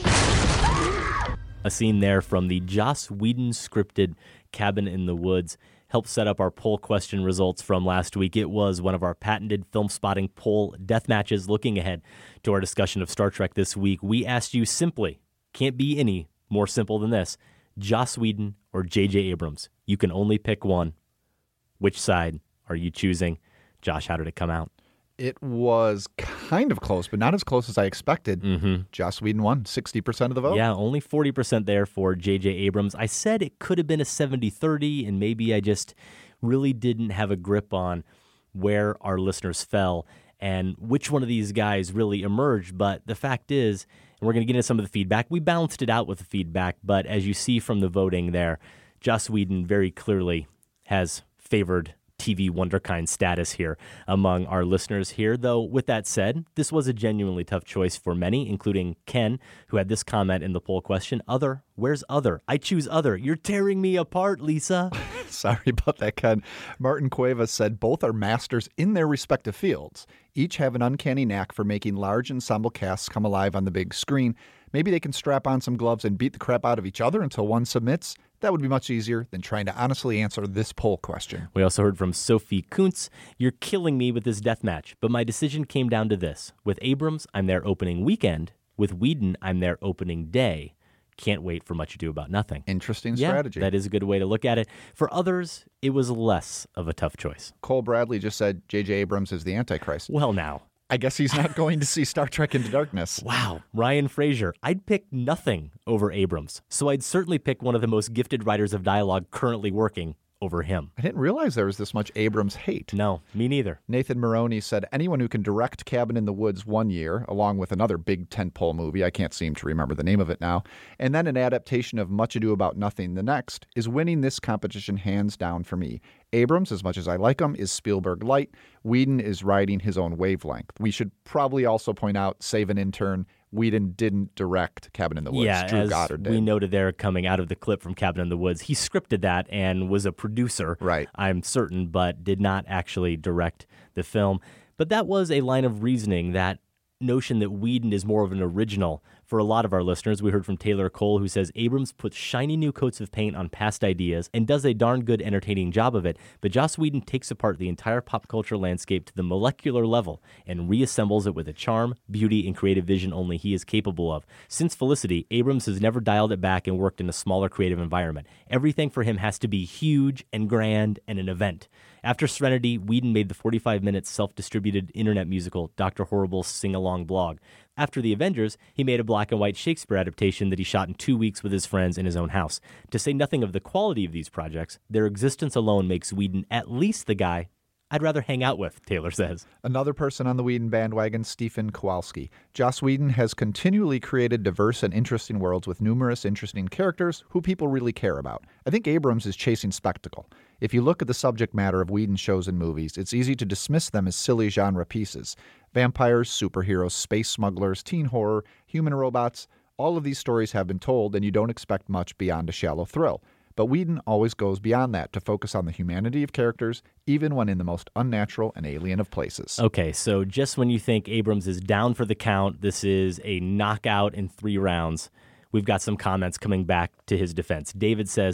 A scene there from the Joss Whedon scripted Cabin in the Woods helped set up our poll question results from last week. It was one of our patented Film Spotting poll death matches. Looking ahead to our discussion of Star Trek this week, we asked you simply, can't be any more simple than this, Joss Whedon or J J Abrams. You can only pick one. Which side are you choosing? Josh, how did it come out? It was kind of close, but not as close as I expected. Mm-hmm. Joss Whedon won sixty percent of the vote. Yeah, only forty percent there for J J Abrams. I said it could have been a seventy thirty, and maybe I just really didn't have a grip on where our listeners fell and which one of these guys really emerged. But the fact is, and we're going to get into some of the feedback, we balanced it out with the feedback, but as you see from the voting there, Joss Whedon very clearly has favored T V wonderkind status here among our listeners here. Though, with that said, this was a genuinely tough choice for many, including Ken, who had this comment in the poll question, Other, where's Other? I choose Other. You're tearing me apart, Lisa. Sorry about that, Ken. Martin Cuevas said both are masters in their respective fields. Each have an uncanny knack for making large ensemble casts come alive on the big screen. Maybe they can strap on some gloves and beat the crap out of each other until one submits. That would be much easier than trying to honestly answer this poll question. We also heard from Sophie Kuntz. You're killing me with this death match, but my decision came down to this. With Abrams, I'm there opening weekend. With Whedon, I'm there opening day. Can't wait for Much Ado About Nothing. Interesting yeah, strategy. That is a good way to look at it. For others, it was less of a tough choice. Cole Bradley just said J J Abrams is the Antichrist. Well, now. I guess he's not going to see Star Trek Into Darkness. Wow. Ryan Fraser. I'd pick nothing over Abrams, so I'd certainly pick one of the most gifted writers of dialogue currently working over him. I didn't realize there was this much Abrams hate. No, me neither. Nathan Maroney said anyone who can direct Cabin in the Woods one year, along with another big tentpole movie, I can't seem to remember the name of it now, and then an adaptation of Much Ado About Nothing the next, is winning this competition hands down for me. Abrams, as much as I like him, is Spielberg light. Whedon is riding his own wavelength. We should probably also point out, save an intern, Whedon didn't direct Cabin in the Woods. Yeah, Drew as Goddard did. we noted there coming out of the clip from Cabin in the Woods, he scripted that and was a producer, right? I'm certain, but did not actually direct the film. But that was a line of reasoning, that notion that Whedon is more of an original. For a lot of our listeners, we heard from Taylor Cole, who says Abrams puts shiny new coats of paint on past ideas and does a darn good entertaining job of it, but Joss Whedon takes apart the entire pop culture landscape to the molecular level and reassembles it with a charm, beauty, and creative vision only he is capable of. Since Felicity, Abrams has never dialed it back and worked in a smaller creative environment. Everything for him has to be huge and grand and an event. After Serenity, Whedon made the forty-five minute self-distributed internet musical Doctor Horrible's Sing-Along Blog. After The Avengers, he made a black and white Shakespeare adaptation that he shot in two weeks with his friends in his own house. To say nothing of the quality of these projects, their existence alone makes Whedon at least the guy I'd rather hang out with, Taylor says. Another person on the Whedon bandwagon, Stephen Kowalski. Joss Whedon has continually created diverse and interesting worlds with numerous interesting characters who people really care about. I think Abrams is chasing spectacle. If you look at the subject matter of Whedon shows and movies, it's easy to dismiss them as silly genre pieces. Vampires, superheroes, space smugglers, teen horror, human robots, all of these stories have been told, and you don't expect much beyond a shallow thrill. But Whedon always goes beyond that to focus on the humanity of characters, even when in the most unnatural and alien of places. Okay, so just when you think Abrams is down for the count, this is a knockout in three rounds, we've got some comments coming back to his defense. David says,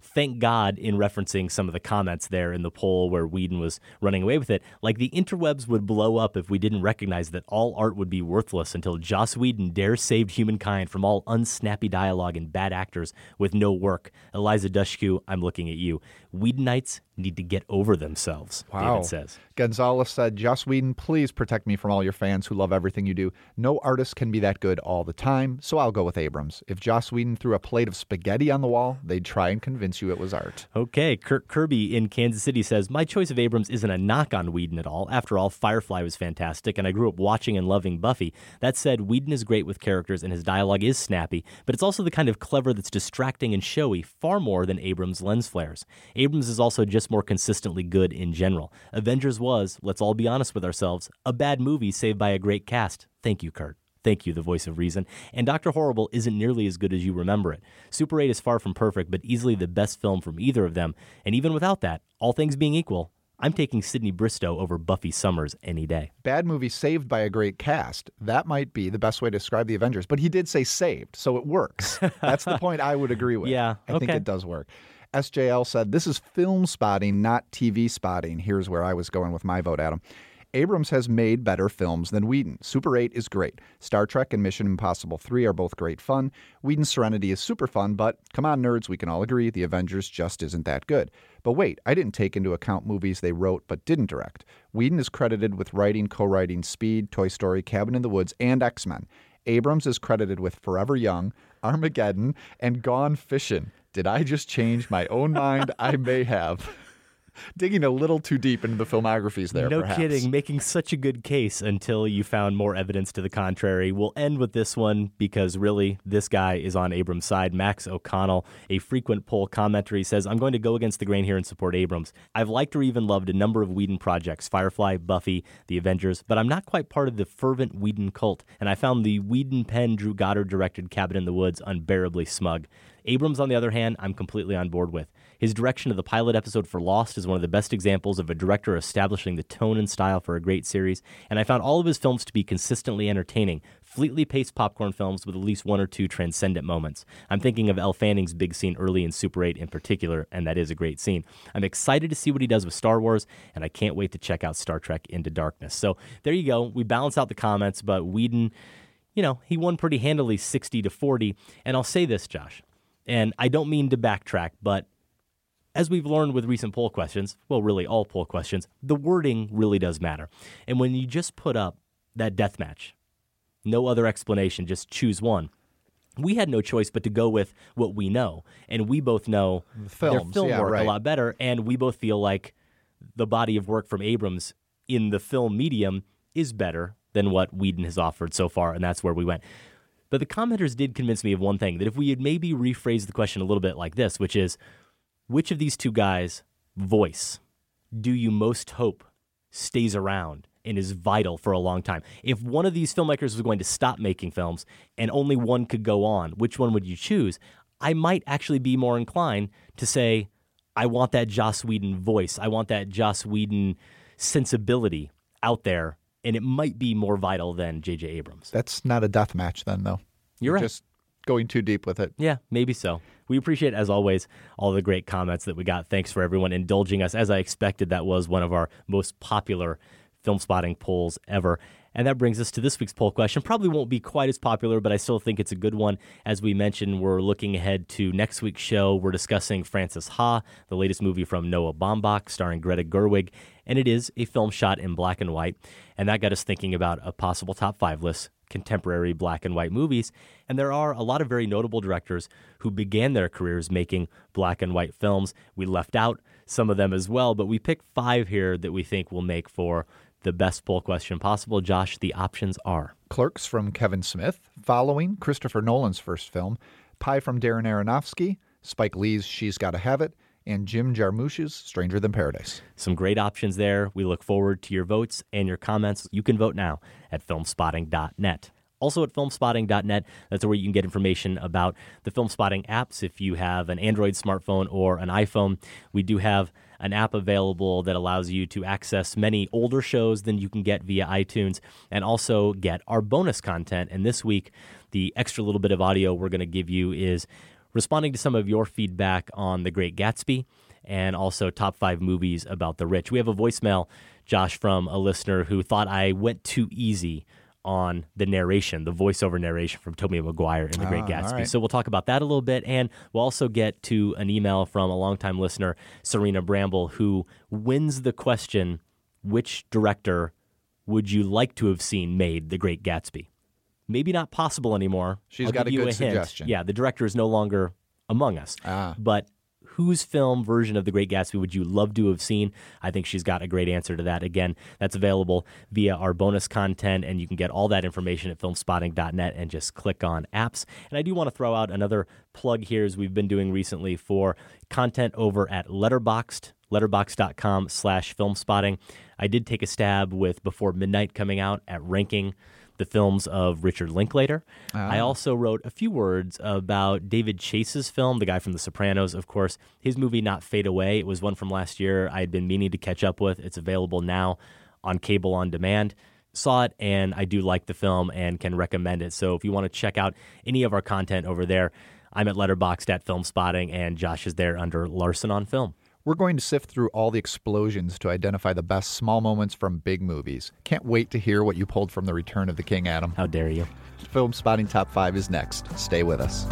thank God, in referencing some of the comments there in the poll where Whedon was running away with it, like the interwebs would blow up if we didn't recognize that all art would be worthless until Joss Whedon dares save humankind from all unsnappy dialogue and bad actors with no work. Eliza Dushku, I'm looking at you. Whedonites need to get over themselves, Wow. David says. Gonzalez said, Joss Whedon, please protect me from all your fans who love everything you do. No artist can be that good all the time, so I'll go with Abrams. If Joss Whedon threw a plate of spaghetti on the wall, they'd try and convince you it was art. Okay, Kirk Kirby in Kansas City says, my choice of Abrams isn't a knock on Whedon at all. After all, Firefly was fantastic, and I grew up watching and loving Buffy. That said, Whedon is great with characters, and his dialogue is snappy, but it's also the kind of clever that's distracting and showy, far more than Abrams' lens flares. Abrams is also just more consistently good in general. Avengers was, let's all be honest with ourselves, a bad movie saved by a great cast. Thank you, Kurt. Thank you, the voice of reason. And Doctor Horrible isn't nearly as good as you remember it. Super eight is far from perfect, but easily the best film from either of them. And even without that, all things being equal, I'm taking Sydney Bristow over Buffy Summers any day. Bad movie saved by a great cast. That might be the best way to describe the Avengers. But he did say saved, so it works. That's the point I would agree with. Yeah, I think okay. it does work. S J L said, this is film spotting, not T V spotting. Here's where I was going with my vote, Adam. Abrams has made better films than Whedon. Super eight is great. Star Trek and Mission Impossible three are both great fun. Whedon's Serenity is super fun, but come on, nerds, we can all agree the Avengers just isn't that good. But wait, I didn't take into account movies they wrote but didn't direct. Whedon is credited with writing, co-writing Speed, Toy Story, Cabin in the Woods, and X-Men. Abrams is credited with Forever Young, Armageddon, and Gone Fishin'. Did I just change my own mind? I may have. Digging a little too deep into the filmographies there, No perhaps. kidding. Making such a good case until you found more evidence to the contrary. We'll end with this one because really, this guy is on Abrams' side. Max O'Connell, a frequent poll commenter, says, I'm going to go against the grain here and support Abrams. I've liked or even loved a number of Whedon projects, Firefly, Buffy, The Avengers, but I'm not quite part of the fervent Whedon cult, and I found the Whedon pen Drew Goddard-directed Cabin in the Woods unbearably smug. Abrams, on the other hand, I'm completely on board with. His direction of the pilot episode for Lost is one of the best examples of a director establishing the tone and style for a great series, and I found all of his films to be consistently entertaining, fleetly paced popcorn films with at least one or two transcendent moments. I'm thinking of Elle Fanning's big scene early in Super eight in particular, and that is a great scene. I'm excited to see what he does with Star Wars, and I can't wait to check out Star Trek Into Darkness. So there you go. We balance out the comments, but Whedon, you know, he won pretty handily sixty to forty, and I'll say this, Josh, and I don't mean to backtrack, but as we've learned with recent poll questions, well, really all poll questions, the wording really does matter. And when you just put up that death match, no other explanation, just choose one, we had no choice but to go with what we know. And we both know Films, their film yeah, work right. a lot better, and we both feel like the body of work from Abrams in the film medium is better than what Whedon has offered so far, and that's where we went. But the commenters did convince me of one thing, that if we had maybe rephrased the question a little bit like this, which is, which of these two guys' voice do you most hope stays around and is vital for a long time? If one of these filmmakers was going to stop making films and only one could go on, which one would you choose? I might actually be more inclined to say, I want that Joss Whedon voice. I want that Joss Whedon sensibility out there, and it might be more vital than J J Abrams. That's not a death match then, though. You're right. Just going too deep with it. Yeah, maybe so. We appreciate, as always, all the great comments that we got. Thanks for everyone indulging us. As I expected, that was one of our most popular film spotting polls ever. And that brings us to this week's poll question. Probably won't be quite as popular, but I still think it's a good one. As we mentioned, we're looking ahead to next week's show. We're discussing Frances Ha, the latest movie from Noah Baumbach, starring Greta Gerwig. And it is a film shot in black and white. And that got us thinking about a possible top five list, contemporary black and white movies. And there are a lot of very notable directors who began their careers making black and white films. We left out some of them as well, but we picked five here that we think will make for the best poll question possible. Josh, the options are Clerks from Kevin Smith, Following, Christopher Nolan's first film, Pie from Darren Aronofsky, Spike Lee's She's Gotta Have It, and Jim Jarmusch's Stranger Than Paradise. Some great options there. We look forward to your votes and your comments. You can vote now at filmspotting dot net. Also at filmspotting dot net, that's where you can get information about the Film Spotting apps. If you have an Android smartphone or an iPhone, we do have an app available that allows you to access many older shows than you can get via iTunes and also get our bonus content. And this week, the extra little bit of audio we're going to give you is responding to some of your feedback on The Great Gatsby and also top five movies about the rich. We have a voicemail, Josh, from a listener who thought I went too easy on the narration, the voiceover narration from Tobey Maguire in The Great Ah, Gatsby. all right. So we'll talk about that a little bit, and we'll also get to an email from a longtime listener, Serena Bramble, who wins the question, which director would you like to have seen made The Great Gatsby? Maybe not possible anymore. She's I'll got give a you good a hint. suggestion. Yeah, the director is no longer among us. Ah. But whose film version of The Great Gatsby would you love to have seen? I think she's got a great answer to that. Again, that's available via our bonus content, and you can get all that information at filmspotting dot net and just click on apps. And I do want to throw out another plug here, as we've been doing recently, for content over at Letterboxd, letterboxd dot com slash filmspotting. I did take a stab with Before Midnight coming out at ranking the films of Richard Linklater. Ah. I also wrote a few words about David Chase's film, the guy from The Sopranos, of course. His movie, Not Fade Away, it was one from last year I had been meaning to catch up with. It's available now on cable on demand. Saw it, and I do like the film and can recommend it. So if you want to check out any of our content over there, I'm at Letterboxd at Filmspotting, and Josh is there under Larson on Film. We're going to sift through all the explosions to identify the best small moments from big movies. Can't wait to hear what you pulled from The Return of the King, Adam. How dare you? Film Spotting Top five is next. Stay with us.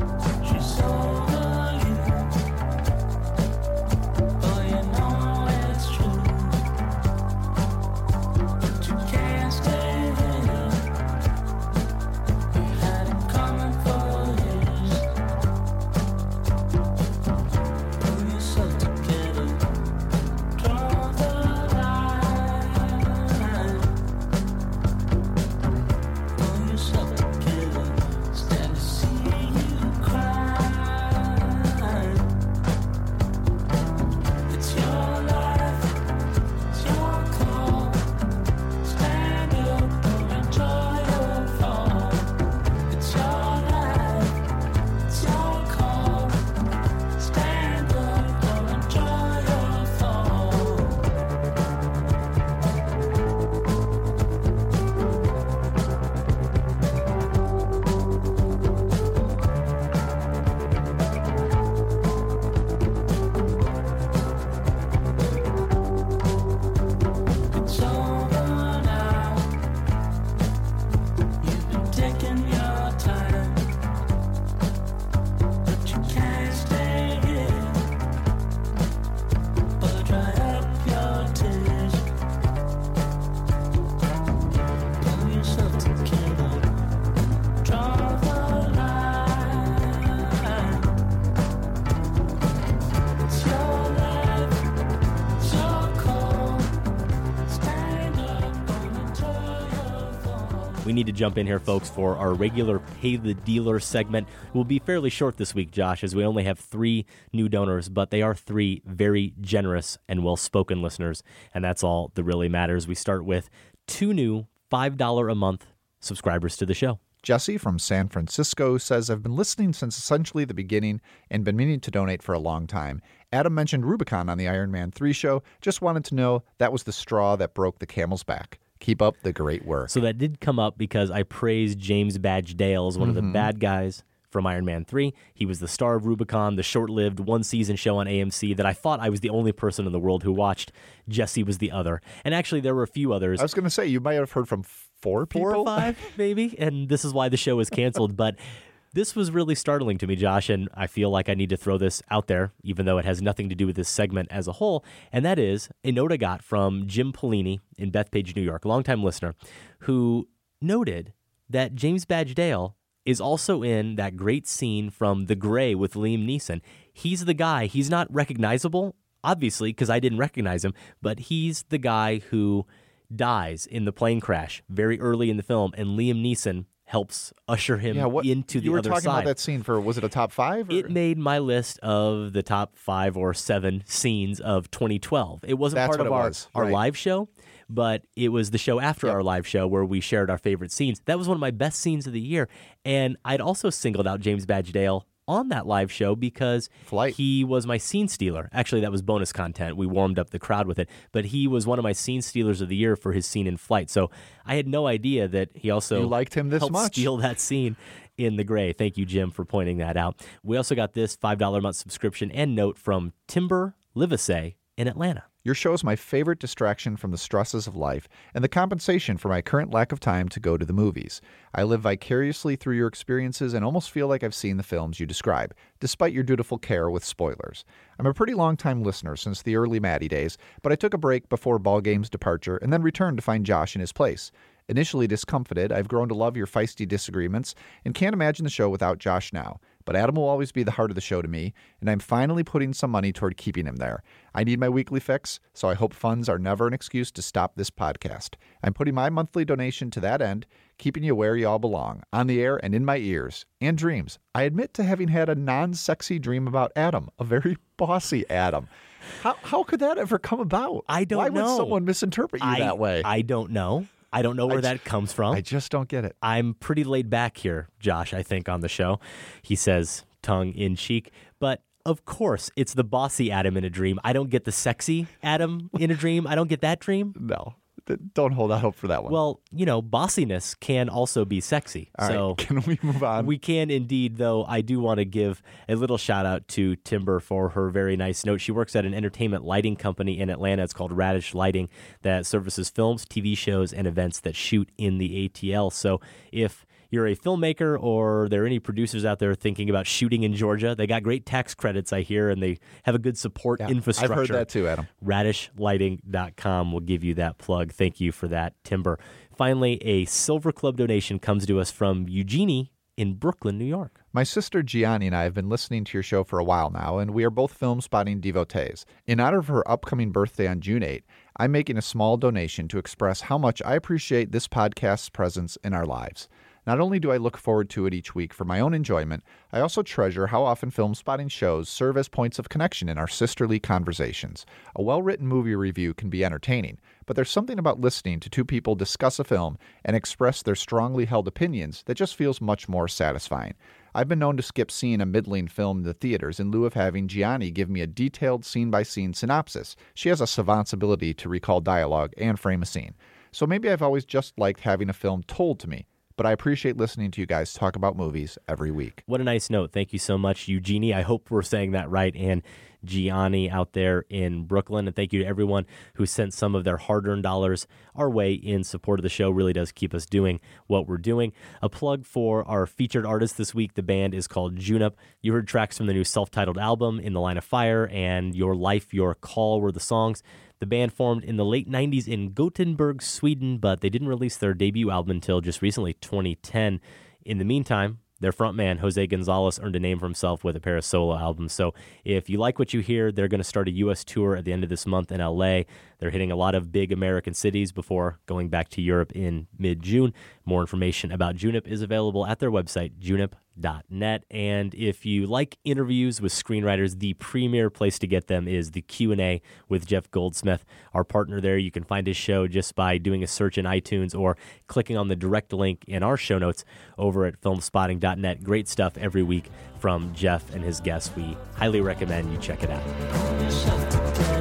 We need to jump in here, folks, for our regular Pay the Dealer segment. We'll be fairly short this week, Josh, as we only have three new donors, but they are three very generous and well-spoken listeners, and that's all that really matters. We start with two new five dollars a month subscribers to the show. Jesse from San Francisco says, I've been listening since essentially the beginning and been meaning to donate for a long time. Adam mentioned Rubicon on the Iron Man three show. Just wanted to know that was the straw that broke the camel's back. Keep up the great work. So that did come up because I praised James Badge Dale as one Mm-hmm. of the bad guys from Iron Man three. He was the star of Rubicon, the short-lived one-season show on A M C that I thought I was the only person in the world who watched. Jesse was the other. And actually, there were a few others. I was going to say, you might have heard from four people. Four or five, maybe. And this is why the show was canceled. But this was really startling to me, Josh, and I feel like I need to throw this out there, even though it has nothing to do with this segment as a whole. And that is a note I got from Jim Polini in Bethpage, New York, a longtime listener, who noted that James Badge Dale is also in that great scene from The Gray with Liam Neeson. He's the guy. He's not recognizable, obviously, because I didn't recognize him, but he's the guy who dies in the plane crash very early in the film, and Liam Neeson helps usher him Yeah, what, into the you were other talking side. about that scene for, was it a top five? Or? It made my list of the top five or seven scenes of twenty twelve. It wasn't That's part what of it our, was. our Right. live show, but it was the show after Yep. our live show where we shared our favorite scenes. That was one of my best scenes of the year. And I'd also singled out James Badge Dale on that live show because Flight. he was my scene stealer. Actually, that was bonus content. We warmed up the crowd with it. But he was one of my scene stealers of the year for his scene in Flight. So I had no idea that he also You liked him this helped much. steal that scene. in the gray. Thank you, Jim, for pointing that out. We also got this five dollars a month subscription and note from Timber Livesey in Atlanta. Your show is my favorite distraction from the stresses of life and the compensation for my current lack of time to go to the movies. I live vicariously through your experiences and almost feel like I've seen the films you describe, despite your dutiful care with spoilers. I'm a pretty long-time listener since the early Maddie days, but I took a break before Ballgame's departure and then returned to find Josh in his place. Initially discomfited, I've grown to love your feisty disagreements and can't imagine the show without Josh now. But Adam will always be the heart of the show to me, and I'm finally putting some money toward keeping him there. I need my weekly fix, so I hope funds are never an excuse to stop this podcast. I'm putting my monthly donation to that end, keeping you where you all belong, on the air and in my ears, and dreams. I admit to having had a non-sexy dream about Adam, a very bossy Adam. How how could that ever come about? I don't Why know. Why would someone misinterpret you I, that way? I don't know. I don't know where I that just, comes from. I just don't get it. I'm pretty laid back here, Josh, I think, on the show. He says, tongue in cheek. But of course, it's the bossy Adam in a dream. I don't get the sexy Adam in a dream. I don't get that dream. No. Don't hold out hope for that one. Well, you know, bossiness can also be sexy. All so right, can we move on? We can indeed, though. I do want to give a little shout out to Timber for her very nice note. She works at an entertainment lighting company in Atlanta. It's called Radish Lighting, that services films, T V shows, and events that shoot in the A T L. So if you're a filmmaker or there are any producers out there thinking about shooting in Georgia, they got great tax credits, I hear, and they have a good support yeah, infrastructure. I've heard that too, Adam. radish lighting dot com will give you that plug. Thank you for that, Timber. Finally, a Silver Club donation comes to us from Eugenie in Brooklyn, New York. My sister Gianni and I have been listening to your show for a while now, and we are both film spotting devotees. In honor of her upcoming birthday on June eighth, I'm making a small donation to express how much I appreciate this podcast's presence in our lives. Not only do I look forward to it each week for my own enjoyment, I also treasure how often film spotting shows serve as points of connection in our sisterly conversations. A well-written movie review can be entertaining, but there's something about listening to two people discuss a film and express their strongly held opinions that just feels much more satisfying. I've been known to skip seeing a middling film in the theaters in lieu of having Gianni give me a detailed scene-by-scene synopsis. She has a savant's ability to recall dialogue and frame a scene. So maybe I've always just liked having a film told to me. But I appreciate listening to you guys talk about movies every week. What a nice note. Thank you so much, Eugenie. I hope we're saying that right. And Gianni out there in Brooklyn. And thank you to everyone who sent some of their hard-earned dollars our way in support of the show. Really does keep us doing what we're doing. A plug for our featured artist this week. The band is called Junip. You heard tracks from the new self-titled album, In the Line of Fire, and Your Life, Your Call were the songs. The band formed in the late nineties in Gothenburg, Sweden, but they didn't release their debut album until just recently, twenty ten. In the meantime, their frontman, Jose Gonzalez, earned a name for himself with a pair of solo albums. So if you like what you hear, they're going to start a U S tour at the end of this month in L A. They're hitting a lot of big American cities before going back to Europe in mid-June. More information about Junip is available at their website, junip dot net. And if you like interviews with screenwriters, the premier place to get them is the Q and A with Jeff Goldsmith, our partner there. You can find his show just by doing a search in iTunes or clicking on the direct link in our show notes over at film spotting dot net. Great stuff every week from Jeff and his guests. We highly recommend you check it out.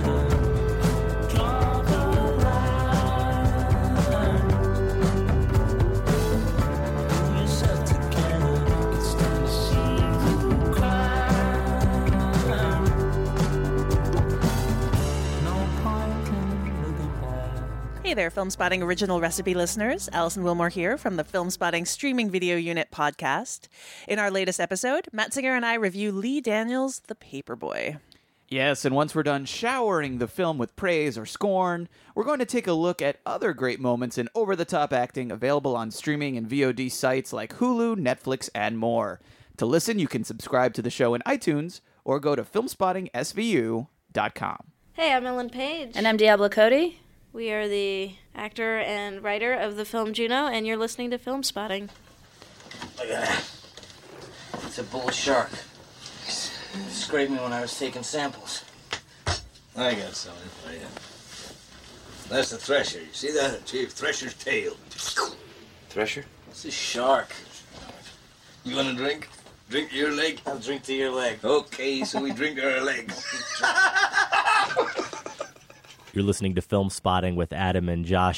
Hey there, Film Spotting Original Recipe listeners. Allison Wilmore here from the Film Spotting Streaming Video Unit podcast. In our latest episode, Matt Singer and I review Lee Daniels' The Paperboy. Yes, and once we're done showering the film with praise or scorn, we're going to take a look at other great moments in over-the-top acting available on streaming and V O D sites like Hulu, Netflix, and more. To listen, you can subscribe to the show in iTunes or go to film spotting s v u dot com. Hey, I'm Ellen Page. And I'm Diablo Cody. We are the actor and writer of the film Juno, and you're listening to Film Spotting. Look at that. It's a bull shark. Scraped me when I was taking samples. I got something for you. That's the thresher. You see that? Chief Thresher's tail. Thresher? It's a shark. You want a drink? Drink to your leg? I'll drink to your leg. Okay, so we drink our legs. You're listening to Film Spotting with Adam and Josh.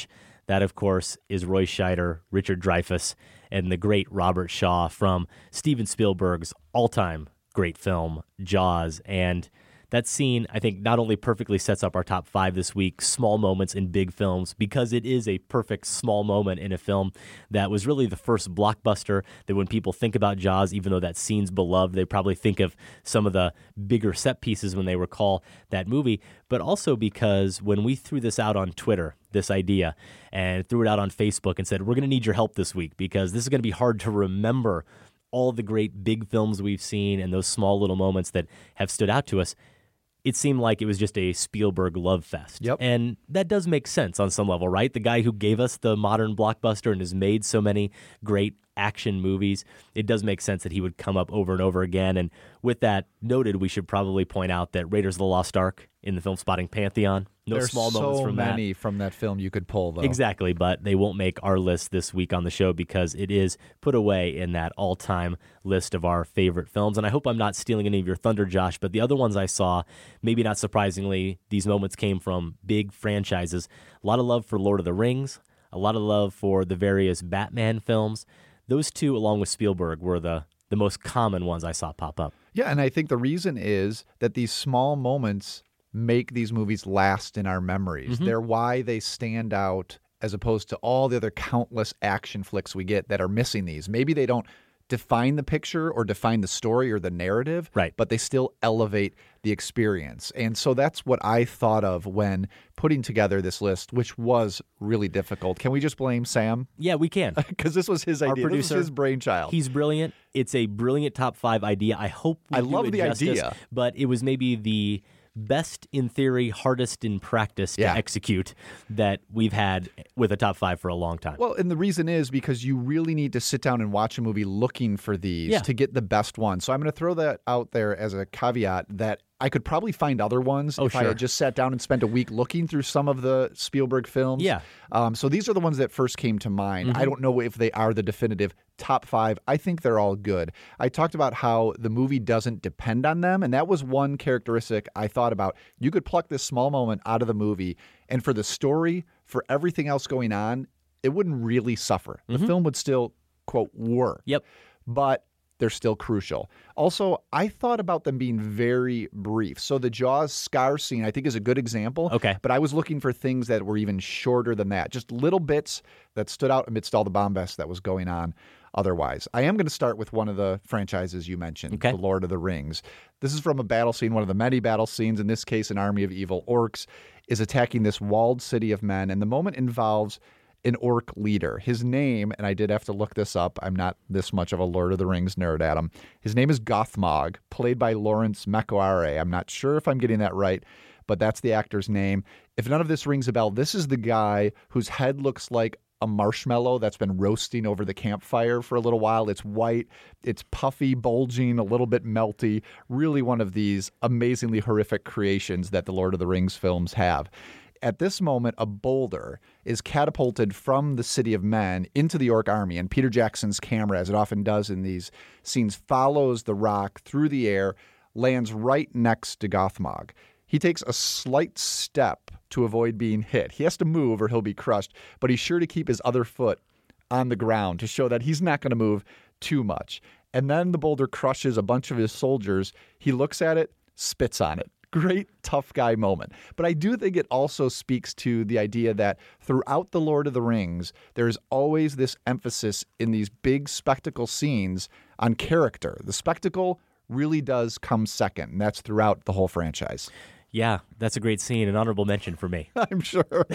That, of course, is Roy Scheider, Richard Dreyfuss, and the great Robert Shaw from Steven Spielberg's all-time great film, Jaws. And that scene, I think, not only perfectly sets up our top five this week, small moments in big films, because it is a perfect small moment in a film that was really the first blockbuster, that when people think about Jaws, even though that scene's beloved, they probably think of some of the bigger set pieces when they recall that movie, but also because when we threw this out on Twitter, this idea, and threw it out on Facebook and said, we're going to need your help this week because this is going to be hard to remember all the great big films we've seen and those small little moments that have stood out to us, it seemed like it was just a Spielberg love fest. Yep. And that does make sense on some level, right? The guy who gave us the modern blockbuster and has made so many great action movies, it does make sense that he would come up over and over again. And with that noted, we should probably point out that Raiders of the Lost Ark in the Film Spotting Pantheon, no There's small so moments from many that. from that film you could pull, though. Exactly, but they won't make our list this week on the show because it is put away in that all-time list of our favorite films. And I hope I'm not stealing any of your thunder, Josh, but the other ones I saw, maybe not surprisingly, these moments came from big franchises. A lot of love for Lord of the Rings, a lot of love for the various Batman films. Those two, along with Spielberg, were the, the most common ones I saw pop up. Yeah, and I think the reason is that these small moments make these movies last in our memories. Mm-hmm. They're why they stand out as opposed to all the other countless action flicks we get that are missing these. Maybe they don't define the picture or define the story or the narrative, right, but they still elevate the experience. And so that's what I thought of when putting together this list, which was really difficult. Can we just blame Sam? Yeah, we can. Because this was his Our idea. producer, this was his brainchild. He's brilliant. It's a brilliant top five idea. I hope we I do love it the justice, idea. but it was maybe the best in theory, hardest in practice to Yeah. execute that we've had with a top five for a long time. Well, and the reason is because you really need to sit down and watch a movie looking for these Yeah. to get the best one. So I'm going to throw that out there as a caveat that I could probably find other ones Oh, if I sure. had just sat down and spent a week looking through some of the Spielberg films. Yeah. Um, so these are the ones that first came to mind. Mhm. I don't know if they are the definitive top five. I think they're all good. I talked about how the movie doesn't depend on them, and that was one characteristic I thought about. You could pluck this small moment out of the movie, and for the story, for everything else going on, it wouldn't really suffer. The Mhm. film would still, quote, work. Yep. But they're still crucial. Also, I thought about them being very brief. So the Jaws scar scene, I think, is a good example. Okay. But I was looking for things that were even shorter than that, just little bits that stood out amidst all the bombast that was going on otherwise. I am going to start with one of the franchises you mentioned, Okay. The Lord of the Rings. This is from a battle scene, one of the many battle scenes. In this case, an army of evil orcs is attacking this walled city of men, and the moment involves an orc leader. His name, and I did have to look this up, I'm not this much of a Lord of the Rings nerd, Adam. His name is Gothmog, played by Lawrence Makware. I'm not sure if I'm getting that right, but that's the actor's name. If none of this rings a bell, this is the guy whose head looks like a marshmallow that's been roasting over the campfire for a little while. It's white, it's puffy, bulging, a little bit melty. Really one of these amazingly horrific creations that the Lord of the Rings films have. At this moment, a boulder is catapulted from the city of men into the orc army, and Peter Jackson's camera, as it often does in these scenes, follows the rock through the air, lands right next to Gothmog. He takes a slight step to avoid being hit. He has to move or he'll be crushed, but he's sure to keep his other foot on the ground to show that he's not going to move too much. And then the boulder crushes a bunch of his soldiers. He looks at it, spits on it. Great tough guy moment. But I do think it also speaks to the idea that throughout The Lord of the Rings, there's always this emphasis in these big spectacle scenes on character. The spectacle really does come second, and that's throughout the whole franchise. Yeah, that's a great scene, an honorable mention for me. I'm sure.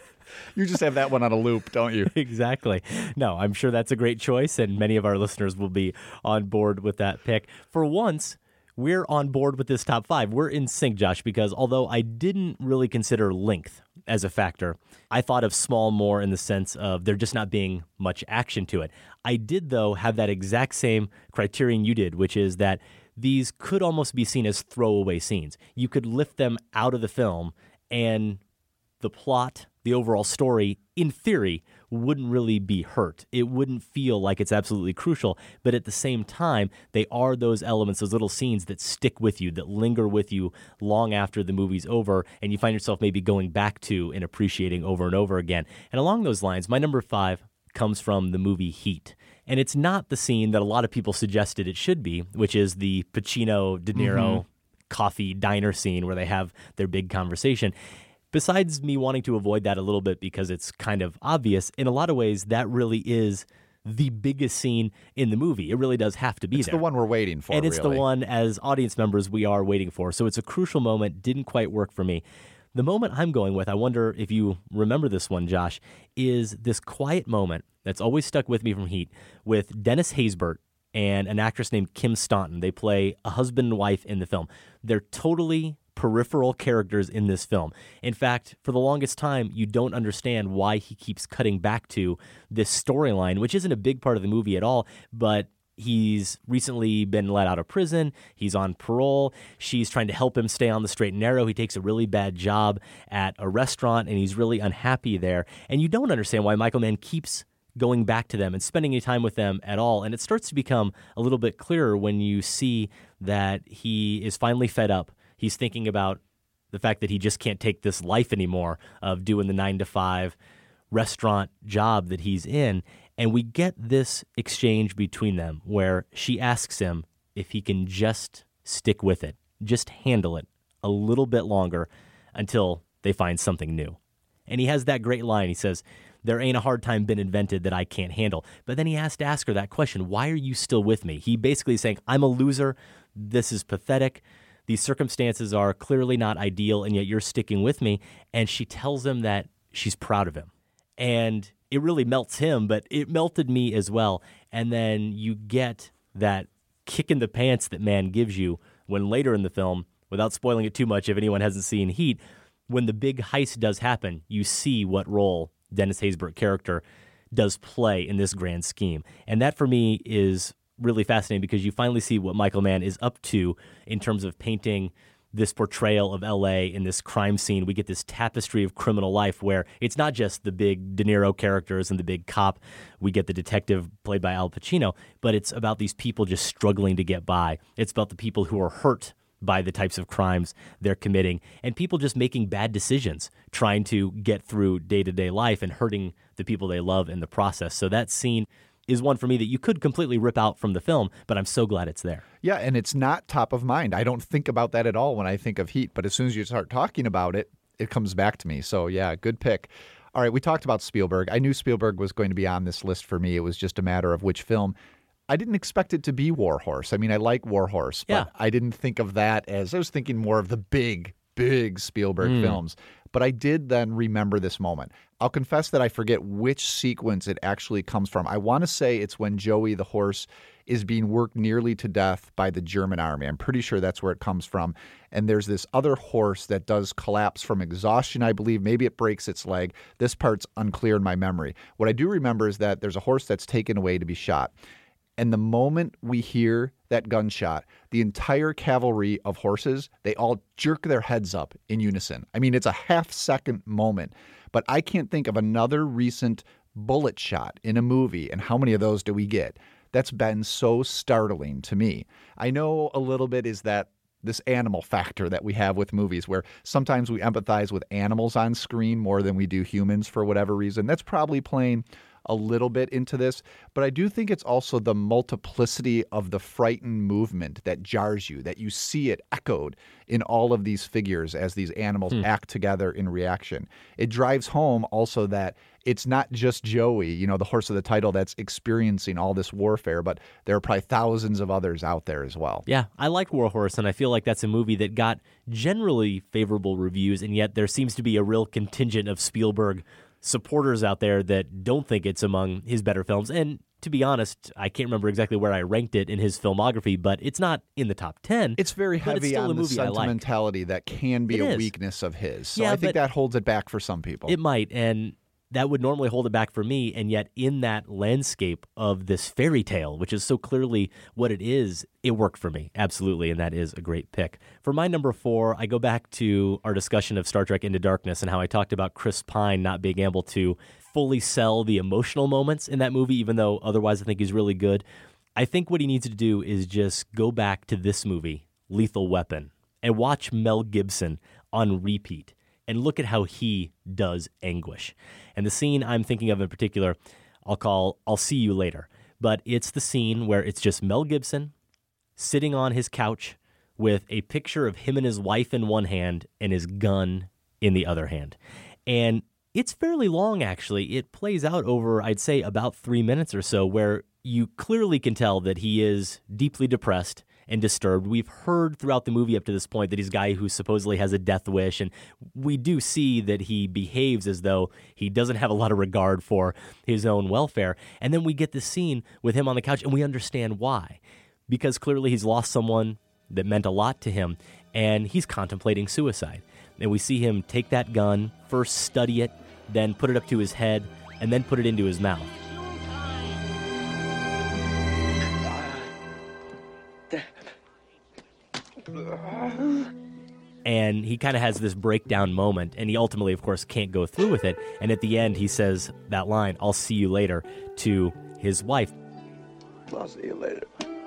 You just have that one on a loop, don't you? Exactly. No, I'm sure that's a great choice, and many of our listeners will be on board with that pick. For once, we're on board with this top five. We're in sync, Josh, because although I didn't really consider length as a factor, I thought of small more in the sense of there just not being much action to it. I did, though, have that exact same criterion you did, which is that these could almost be seen as throwaway scenes. You could lift them out of the film, and the plot, the overall story, in theory, wouldn't really be hurt. It wouldn't feel like it's absolutely crucial. But at the same time, they are those elements, those little scenes that stick with you, that linger with you long after the movie's over, and you find yourself maybe going back to and appreciating over and over again. And along those lines, my number five comes from the movie Heat. And it's not the scene that a lot of people suggested it should be, which is the Pacino, De Niro mm-hmm. coffee diner scene where they have their big conversation. Besides me wanting to avoid that a little bit because it's kind of obvious, in a lot of ways, that really is the biggest scene in the movie. It really does have to be it's there. It's the one we're waiting for, And it's really. the one, as audience members, we are waiting for. So it's a crucial moment, didn't quite work for me. The moment I'm going with, I wonder if you remember this one, Josh, is this quiet moment that's always stuck with me from Heat with Dennis Haysbert and an actress named Kim Staunton. They play a husband and wife in the film. They're totally peripheral characters in this film. In fact, for the longest time, you don't understand why he keeps cutting back to this storyline, which isn't a big part of the movie at all, but he's recently been let out of prison. He's on parole. She's trying to help him stay on the straight and narrow. He takes a really bad job at a restaurant, and he's really unhappy there. And you don't understand why Michael Mann keeps going back to them and spending any time with them at all. And it starts to become a little bit clearer when you see that he is finally fed up. He's thinking about the fact that he just can't take this life anymore of doing the nine to five restaurant job that he's in. And we get this exchange between them where she asks him if he can just stick with it, just handle it a little bit longer until they find something new. And he has that great line. He says, "There ain't a hard time been invented that I can't handle." But then he has to ask her that question, why are you still with me? He basically is saying, I'm a loser. This is pathetic. These circumstances are clearly not ideal, and yet you're sticking with me. And she tells him that she's proud of him. And it really melts him, but it melted me as well. And then you get that kick in the pants that Mann gives you when later in the film, without spoiling it too much if anyone hasn't seen Heat, when the big heist does happen, you see what role Dennis Haysbert character does play in this grand scheme. And that for me is really fascinating because you finally see what Michael Mann is up to in terms of painting this portrayal of L A in this crime scene. We get this tapestry of criminal life where it's not just the big De Niro characters and the big cop. We get the detective played by Al Pacino, but it's about these people just struggling to get by. It's about the people who are hurt by the types of crimes they're committing, and people just making bad decisions, trying to get through day-to-day life and hurting the people they love in the process. So that scene is one for me that you could completely rip out from the film, but I'm so glad it's there. Yeah, and it's not top of mind. I don't think about that at all when I think of Heat, but as soon as you start talking about it, it comes back to me. So yeah, good pick. All right, we talked about Spielberg. I knew Spielberg was going to be on this list for me. It was just a matter of which film. I didn't expect it to be War Horse. I mean, I like War Horse, but yeah. I didn't think of that as, I was thinking more of the big, big Spielberg mm. films. But I did then remember this moment. I'll confess that I forget which sequence it actually comes from. I want to say it's when Joey the horse is being worked nearly to death by the German army. I'm pretty sure that's where it comes from. And there's this other horse that does collapse from exhaustion, I believe. Maybe it breaks its leg. This part's unclear in my memory. What I do remember is that there's a horse that's taken away to be shot. And the moment we hear that gunshot, the entire cavalry of horses, they all jerk their heads up in unison. I mean, it's a half-second moment, but I can't think of another recent bullet shot in a movie, and how many of those do we get? That's been so startling to me. I know a little bit is that this animal factor that we have with movies where sometimes we empathize with animals on screen more than we do humans for whatever reason. That's probably playing a little bit into this, but I do think it's also the multiplicity of the frightened movement that jars you, that you see it echoed in all of these figures as these animals hmm. act together in reaction. It drives home also that it's not just Joey, you know, the horse of the title, that's experiencing all this warfare, but there are probably thousands of others out there as well. Yeah, I like War Horse, and I feel like that's a movie that got generally favorable reviews, and yet there seems to be a real contingent of Spielberg supporters out there that don't think it's among his better films. And to be honest, I can't remember exactly where I ranked it in his filmography, but it's not in the top ten. It's very heavy it's on the movie sentimentality like. that can be it a is. weakness of his. So yeah, I think that holds it back for some people. It might, and that would normally hold it back for me, and yet in that landscape of this fairy tale, which is so clearly what it is, it worked for me, absolutely, and that is a great pick. For my number four, I go back to our discussion of Star Trek Into Darkness and how I talked about Chris Pine not being able to fully sell the emotional moments in that movie, even though otherwise I think he's really good. I think what he needs to do is just go back to this movie, Lethal Weapon, and watch Mel Gibson on repeat and look at how he does anguish. And the scene I'm thinking of in particular, I'll call I'll See You Later. But it's the scene where it's just Mel Gibson sitting on his couch with a picture of him and his wife in one hand and his gun in the other hand. And it's fairly long, actually. It plays out over, I'd say, about three minutes or so, where you clearly can tell that he is deeply depressed and disturbed. We've heard throughout the movie up to this point that he's a guy who supposedly has a death wish, and we do see that he behaves as though he doesn't have a lot of regard for his own welfare. And then we get this scene with him on the couch, and we understand why. Because clearly he's lost someone that meant a lot to him, and he's contemplating suicide. And we see him take that gun, first study it, then put it up to his head, and then put it into his mouth. And he kind of has this breakdown moment, and he ultimately, of course, can't go through with it. And at the end, he says that line, "I'll see you later," to his wife. I'll see you later.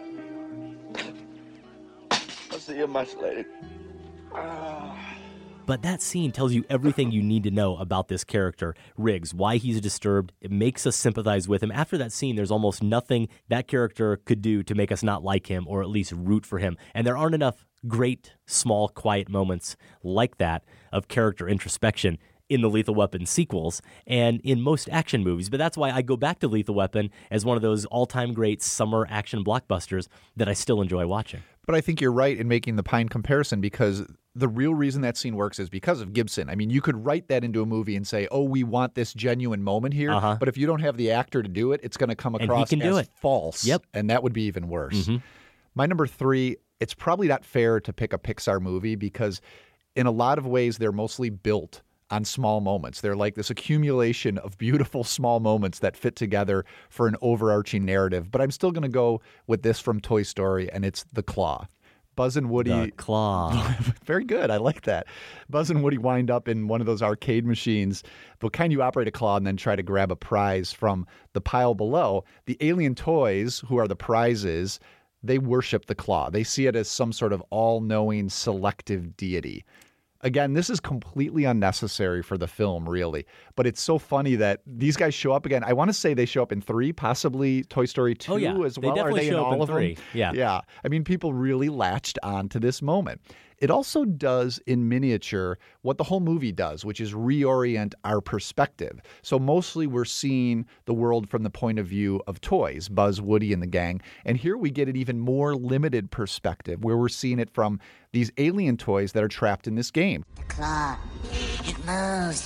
I'll see you much later. Ah. But that scene tells you everything you need to know about this character, Riggs, why he's disturbed. It makes us sympathize with him. After that scene, there's almost nothing that character could do to make us not like him or at least root for him. And there aren't enough great, small, quiet moments like that of character introspection in the Lethal Weapon sequels and in most action movies. But that's why I go back to Lethal Weapon as one of those all-time great summer action blockbusters that I still enjoy watching. But I think you're right in making the Pine comparison, because the real reason that scene works is because of Gibson. I mean, you could write that into a movie and say, oh, we want this genuine moment here. Uh-huh. But if you don't have the actor to do it, it's going to come And he across can do as it. false. Yep. And that would be even worse. Mm-hmm. My number three, it's probably not fair to pick a Pixar movie because in a lot of ways they're mostly built on small moments. They're like this accumulation of beautiful small moments that fit together for an overarching narrative. But I'm still going to go with this from Toy Story, and it's The Claw. Buzz and Woody. The Claw. Very good. I like that. Buzz and Woody wind up in one of those arcade machines, the kind you operate a claw and then try to grab a prize from the pile below. The alien toys, who are the prizes, they worship the claw. They see it as some sort of all-knowing selective deity. Again, this is completely unnecessary for the film, really. But it's so funny that these guys show up again. I want to say they show up in three, possibly Toy Story two Oh, yeah. as They well. definitely Are they show in up all in of three. them? Yeah. Yeah. I mean, people really latched on to this moment. It also does in miniature what the whole movie does, which is reorient our perspective. So mostly we're seeing the world from the point of view of toys, Buzz, Woody, and the gang. And here we get an even more limited perspective where we're seeing it from these alien toys that are trapped in this game. The claw. It moves.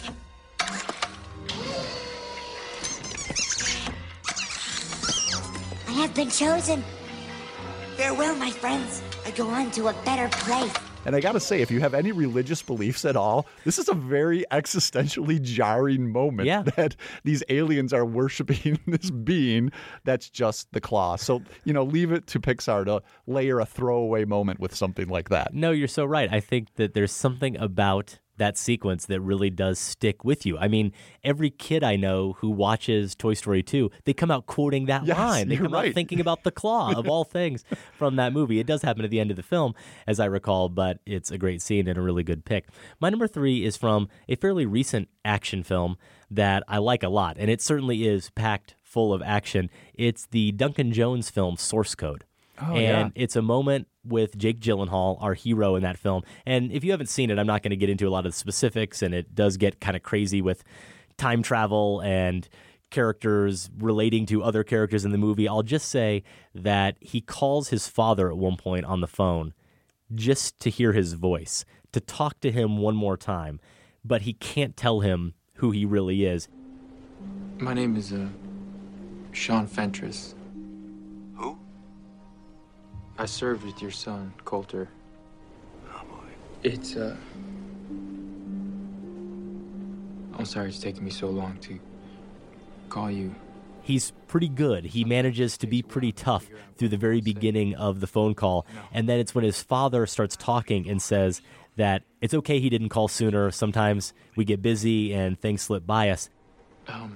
I have been chosen. Farewell, my friends. I go on to a better place. And I got to say, if you have any religious beliefs at all, this is a very existentially jarring moment Yeah. that these aliens are worshiping this being that's just the claw. So, you know, leave it to Pixar to layer a throwaway moment with something like that. No, you're so right. I think that there's something about that sequence that really does stick with you. I mean, every kid I know who watches Toy Story two, they come out quoting that Yes, line. They you're come right. out thinking about the claw of all things from that movie. It does happen at the end of the film, as I recall, but it's a great scene and a really good pick. My number three is from a fairly recent action film that I like a lot, and it certainly is packed full of action. It's the Duncan Jones film Source Code. Oh, and yeah. it's a moment with Jake Gyllenhaal, our hero in that film. And if you haven't seen it, I'm not going to get into a lot of the specifics, and it does get kind of crazy with time travel and characters relating to other characters in the movie. I'll just say that he calls his father at one point on the phone just to hear his voice, to talk to him one more time, but he can't tell him who he really is. My name is uh, Sean Fentress. Who? I served with your son, Coulter. Oh, boy. It's, uh... I I'm sorry it's taken me so long to call you. He's pretty good. He manages to be pretty tough through the very beginning of the phone call. And then it's when his father starts talking and says that it's okay he didn't call sooner. Sometimes we get busy and things slip by us. Um,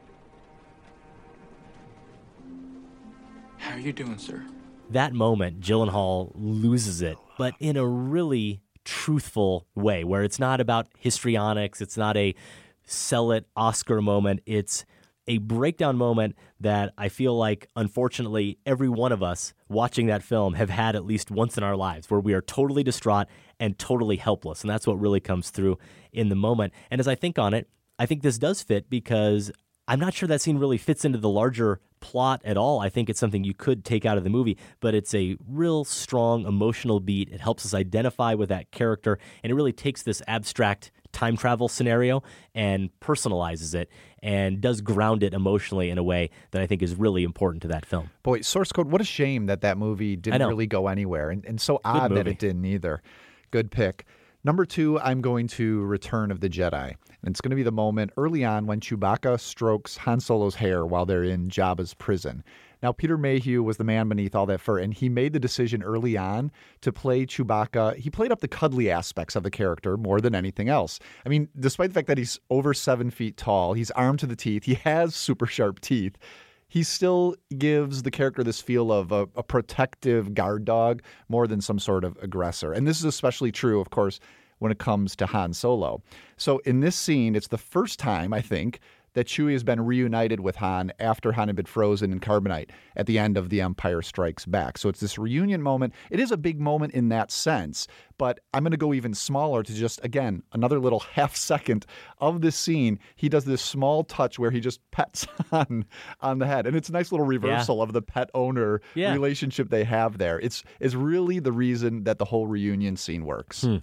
how are you doing, sir? That moment, Gyllenhaal loses it, but in a really truthful way, where it's not about histrionics. It's not a sell it Oscar moment. It's a breakdown moment that I feel like, unfortunately, every one of us watching that film have had at least once in our lives, where we are totally distraught and totally helpless. And that's what really comes through in the moment. And as I think on it, I think this does fit because I'm not sure that scene really fits into the larger plot at all. I think it's something you could take out of the movie, but it's a real strong emotional beat. It helps us identify with that character, and it really takes this abstract time travel scenario and personalizes it and does ground it emotionally in a way that I think is really important to that film. Boy, Source Code, what a shame that that movie didn't really go anywhere, and, and so odd that it didn't either. Good pick. Number two, I'm going to Return of the Jedi. And it's going to be the moment early on when Chewbacca strokes Han Solo's hair while they're in Jabba's prison. Now, Peter Mayhew was the man beneath all that fur, and he made the decision early on to play Chewbacca. He played up the cuddly aspects of the character more than anything else. I mean, despite the fact that he's over seven feet tall, he's armed to the teeth, he has super sharp teeth, he still gives the character this feel of a, a protective guard dog more than some sort of aggressor. And this is especially true, of course, when it comes to Han Solo. So in this scene, it's the first time, I think, that Chewie has been reunited with Han after Han had been frozen in carbonite at the end of The Empire Strikes Back. So it's this reunion moment. It is a big moment in that sense, but I'm going to go even smaller to just, again, another little half second of this scene. He does this small touch where he just pets Han on the head. And it's a nice little reversal yeah. of the pet-owner yeah. relationship they have there. It's, it's really the reason that the whole reunion scene works. Hmm.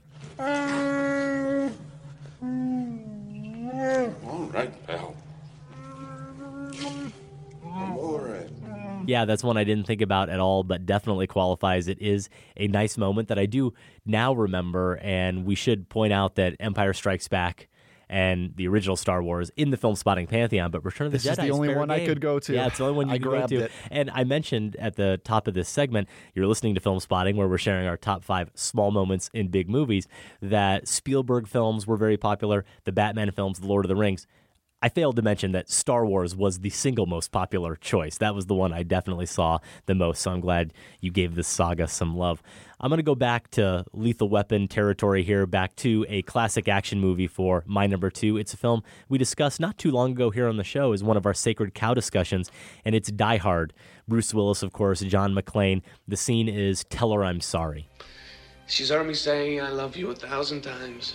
All right, pal. I'm all right. Yeah, that's one I didn't think about at all, but definitely qualifies. It is a nice moment that I do now remember, and we should point out that Empire Strikes Back and the original Star Wars in the Film Spotting Pantheon, but Return of the Jedi is the only one game. I could go to. Yeah, it's the only one you I can grabbed go to. It. And I mentioned at the top of this segment, you're listening to Film Spotting, where we're sharing our top five small moments in big movies, that Spielberg films were very popular, the Batman films, The Lord of the Rings. I failed to mention that Star Wars was the single most popular choice. That was the one I definitely saw the most, so I'm glad you gave this saga some love. I'm going to go back to Lethal Weapon territory here, back to a classic action movie for my number two. It's a film we discussed not too long ago here on the show as one of our Sacred Cow discussions, and it's Die Hard. Bruce Willis, of course, John McClane. The scene is Tell Her I'm Sorry. She's heard me say I love you a thousand times.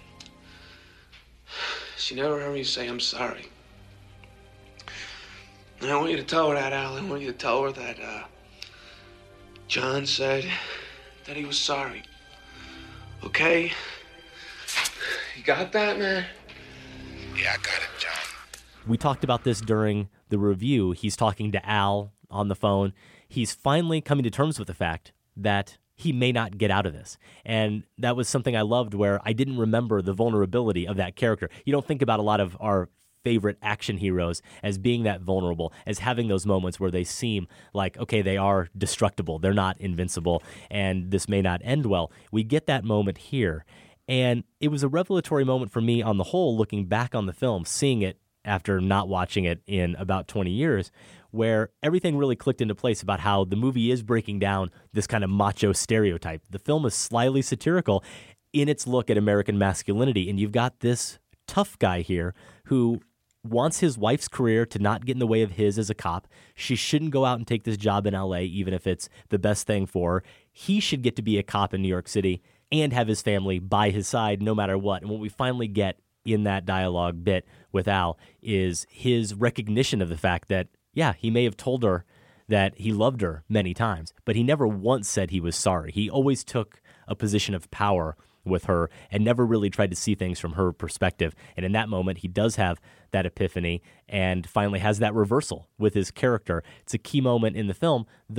She never heard me say I'm sorry. And I want you to tell her that, Al. I want you to tell her that, uh, John said that he was sorry. Okay? You got that, man? Yeah, I got it, John. We talked about this during the review. He's talking to Al on the phone. He's finally coming to terms with the fact that he may not get out of this. And that was something I loved, where I didn't remember the vulnerability of that character. You don't think about a lot of our favorite action heroes as being that vulnerable, as having those moments where they seem like, okay, they are destructible, they're not invincible, and this may not end well. We get that moment here. And it was a revelatory moment for me on the whole, looking back on the film, seeing it after not watching it in about twenty years, where everything really clicked into place about how the movie is breaking down this kind of macho stereotype. The film is slyly satirical in its look at American masculinity, and you've got this tough guy here who wants his wife's career to not get in the way of his as a cop. She shouldn't go out and take this job in L A, even if it's the best thing for her. He should get to be a cop in New York City and have his family by his side no matter what. And what we finally get in that dialogue bit with Al is his recognition of the fact that, yeah, he may have told her that he loved her many times, but he never once said he was sorry. He always took a position of power with her and never really tried to see things from her perspective. And in that moment, he does have that epiphany and finally has that reversal with his character. It's a key moment in the film, though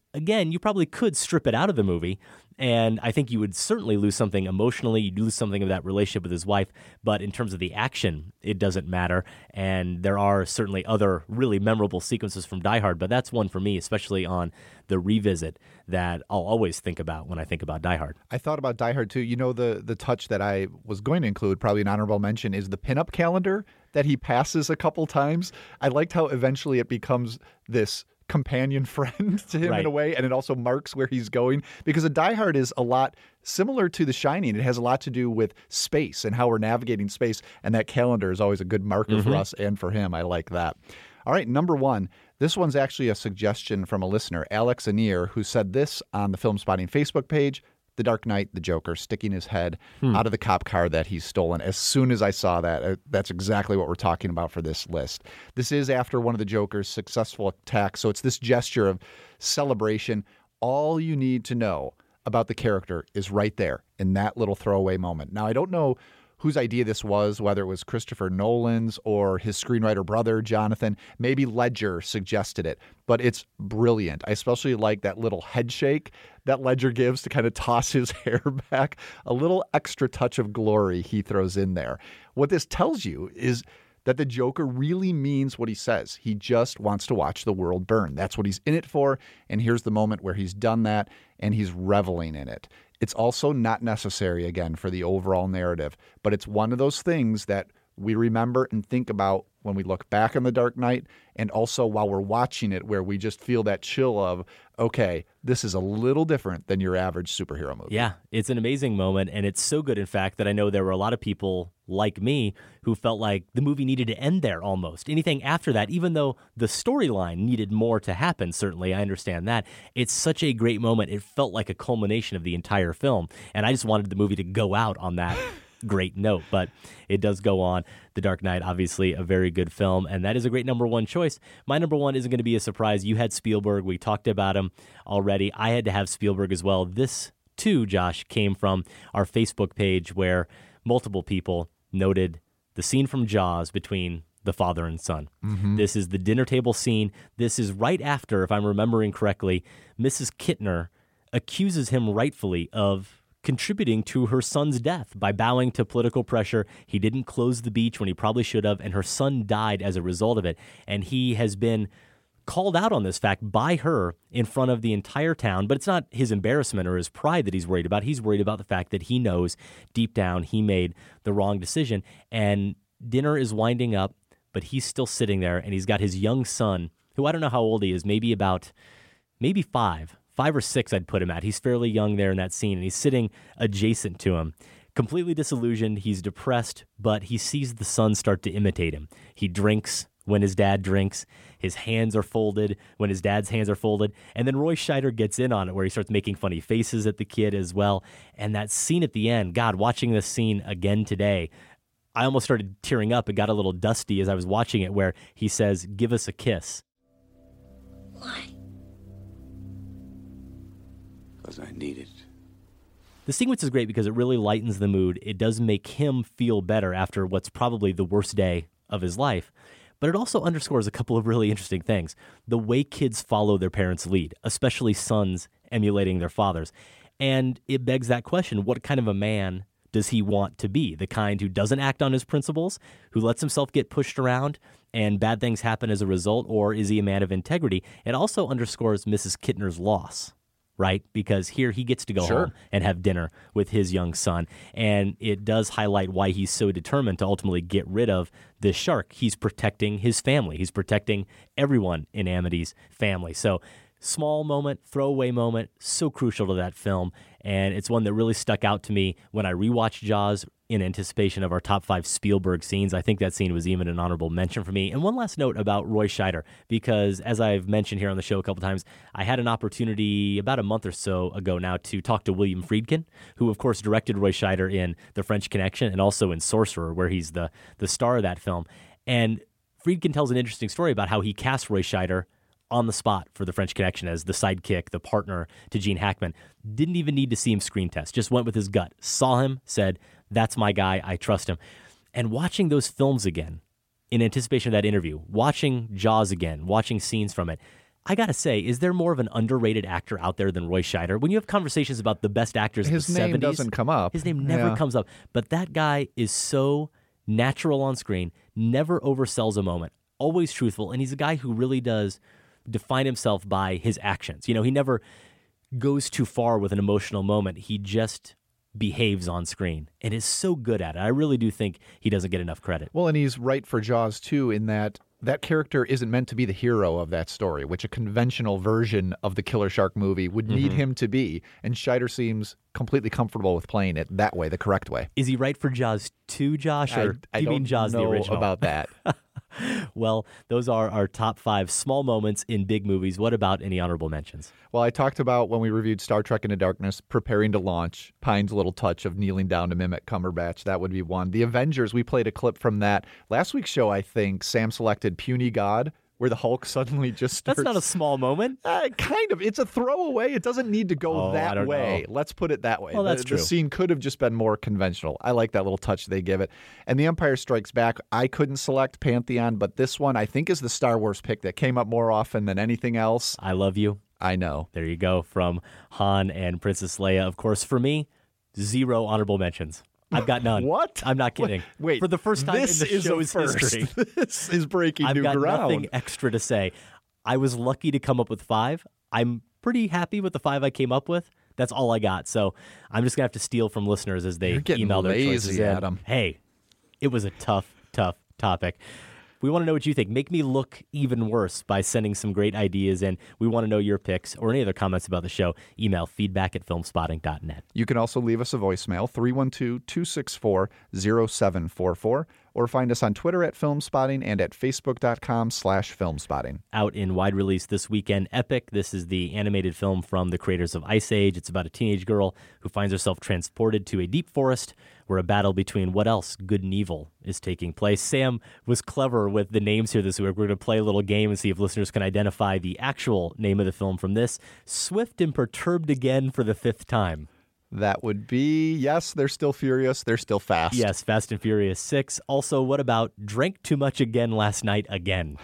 again, you probably could strip it out of the movie, and I think you would certainly lose something emotionally. You'd lose something of that relationship with his wife, but in terms of the action, it doesn't matter, and there are certainly other really memorable sequences from Die Hard, but that's one for me, especially on the revisit, that I'll always think about when I think about Die Hard. I thought about Die Hard too. You know, the the touch that I was going to include, probably an honorable mention, is the pinup calendar that he passes a couple times. I liked how eventually it becomes this companion friend to him Right. in a way, and it also marks where he's going, because a Die Hard is a lot similar to The Shining. It has a lot to do with space and how we're navigating space, and that calendar is always a good marker for Mhm. us and for him. I like that. All right, number one. This one's actually a suggestion from a listener, Alex Anier, who said this on the Film Spotting Facebook page: The Dark Knight, the Joker sticking his head Hmm. out of the cop car that he's stolen. As soon as I saw that, uh, that's exactly what we're talking about for this list. This is after one of the Joker's successful attacks, so it's this gesture of celebration. All you need to know about the character is right there in that little throwaway moment. Now, I don't know whose idea this was, whether it was Christopher Nolan's or his screenwriter brother, Jonathan. Maybe Ledger suggested it, but it's brilliant. I especially like that little head shake that Ledger gives to kind of toss his hair back. A little extra touch of glory he throws in there. What this tells you is that the Joker really means what he says. He just wants to watch the world burn. That's what he's in it for, and here's the moment where he's done that, and he's reveling in it. It's also not necessary, again, for the overall narrative, but it's one of those things that we remember and think about when we look back on The Dark Knight, and also while we're watching it, where we just feel that chill of, okay, this is a little different than your average superhero movie. Yeah, it's an amazing moment, and it's so good, in fact, that I know there were a lot of people like me who felt like the movie needed to end there almost. Anything after that, even though the storyline needed more to happen, certainly, I understand that, it's such a great moment. It felt like a culmination of the entire film, and I just wanted the movie to go out on that great note, but it does go on. The Dark Knight, obviously a very good film, and that is a great number one choice. My number one isn't going to be a surprise. You had Spielberg. We talked about him already. I had to have Spielberg as well. This, too, Josh, came from our Facebook page where multiple people noted the scene from Jaws between the father and son. Mhm. This is the dinner table scene. This is right after, if I'm remembering correctly, Missus Kittner accuses him rightfully of contributing to her son's death by bowing to political pressure. He didn't close the beach when he probably should have, and her son died as a result of it. And he has been called out on this fact by her in front of the entire town, but it's not his embarrassment or his pride that he's worried about. He's worried about the fact that he knows deep down he made the wrong decision. And dinner is winding up, but he's still sitting there, and he's got his young son, who I don't know how old he is, maybe about, maybe five. Five or six I'd put him at. He's fairly young there in that scene, and he's sitting adjacent to him. Completely disillusioned, he's depressed, but he sees the son start to imitate him. He drinks when his dad drinks. His hands are folded when his dad's hands are folded. And then Roy Scheider gets in on it, where he starts making funny faces at the kid as well. And that scene at the end, God, watching this scene again today, I almost started tearing up. It got a little dusty as I was watching it, where he says, "Give us a kiss." Because I need it. The sequence is great because it really lightens the mood. It does make him feel better after what's probably the worst day of his life. But it also underscores a couple of really interesting things. The way kids follow their parents' lead, especially sons emulating their fathers. And it begs that question, what kind of a man does he want to be? The kind who doesn't act on his principles, who lets himself get pushed around and bad things happen as a result, or is he a man of integrity? It also underscores Missus Kittner's loss, right? Because here he gets to go Sure. home and have dinner with his young son. And it does highlight why he's so determined to ultimately get rid of this shark. He's protecting his family. He's protecting everyone in Amity's family. So small moment, throwaway moment, so crucial to that film. And it's one that really stuck out to me when I rewatched Jaws in anticipation of our top five Spielberg scenes. I think that scene was even an honorable mention for me. And one last note about Roy Scheider, because as I've mentioned here on the show a couple times, I had an opportunity about a month or so ago now to talk to William Friedkin, who of course directed Roy Scheider in The French Connection and also in Sorcerer, where he's the, the star of that film. And Friedkin tells an interesting story about how he cast Roy Scheider on the spot for The French Connection as the sidekick, the partner to Gene Hackman. Didn't even need to see him screen test, just went with his gut, saw him, said, that's my guy, I trust him. And watching those films again, in anticipation of that interview, watching Jaws again, watching scenes from it, I gotta say, is there more of an underrated actor out there than Roy Scheider? When you have conversations about the best actors His of the name seventies, doesn't come up. His name never Yeah. comes up. But that guy is so natural on screen, never oversells a moment, always truthful, and he's a guy who really does define himself by his actions. You know, he never goes too far with an emotional moment. He just behaves on screen and is so good at it. I really do think he doesn't get enough credit. Well, and he's right for Jaws, too, in that that character isn't meant to be the hero of that story, which a conventional version of the Killer Shark movie would need Mhm. him to be. And Scheider seems completely comfortable with playing it that way, the correct way. Is he right for Jaws two, Josh, or I, I do you don't mean Jaws know the original? about that. Well, those are our top five small moments in big movies. What about any honorable mentions? Well, I talked about when we reviewed Star Trek Into Darkness, preparing to launch, Pine's little touch of kneeling down to mimic Cumberbatch. That would be one. The Avengers, we played a clip from that. Last week's show, I think, Sam selected Puny God, where the Hulk suddenly just starts... That's not a small moment. Uh, kind of. It's a throwaway. It doesn't need to go Oh, I that don't way. know. Let's put it that way. Well, that's the, true. The scene could have just been more conventional. I like that little touch they give it. And The Empire Strikes Back, I couldn't select Pantheon, but this one I think is the Star Wars pick that came up more often than anything else. I love you. I know. There you go, from Han and Princess Leia. Of course, for me, zero honorable mentions. I've got none. What? I'm not kidding. Wait, for the first time this in the is a show's first. history, This is breaking I've new got ground. nothing extra to say. I was lucky to come up with five. I'm pretty happy with the five I came up with. That's all I got. So I'm just gonna have to steal from listeners as they You're getting email their lazy, choices in. Adam. Hey, it was a tough, tough topic. We want to know what you think. Make me look even worse by sending some great ideas in. We want to know your picks or any other comments about the show. Email feedback at filmspotting dot net. You can also leave us a voicemail, three one two, two six four, zero seven four four, or find us on Twitter at Filmspotting and at facebook.com slash Filmspotting. Out in wide release this weekend, Epic. This is the animated film from the creators of Ice Age. It's about a teenage girl who finds herself transported to a deep forest where a battle between what else, good and evil, is taking place. Sam was clever with the names here this week. We're going to play a little game and see if listeners can identify the actual name of the film from this. Swift and Perturbed Again for the fifth time. That would be, yes, they're still furious. They're still fast. Yes, Fast and Furious six. Also, what about Drank Too Much Again Last Night Again?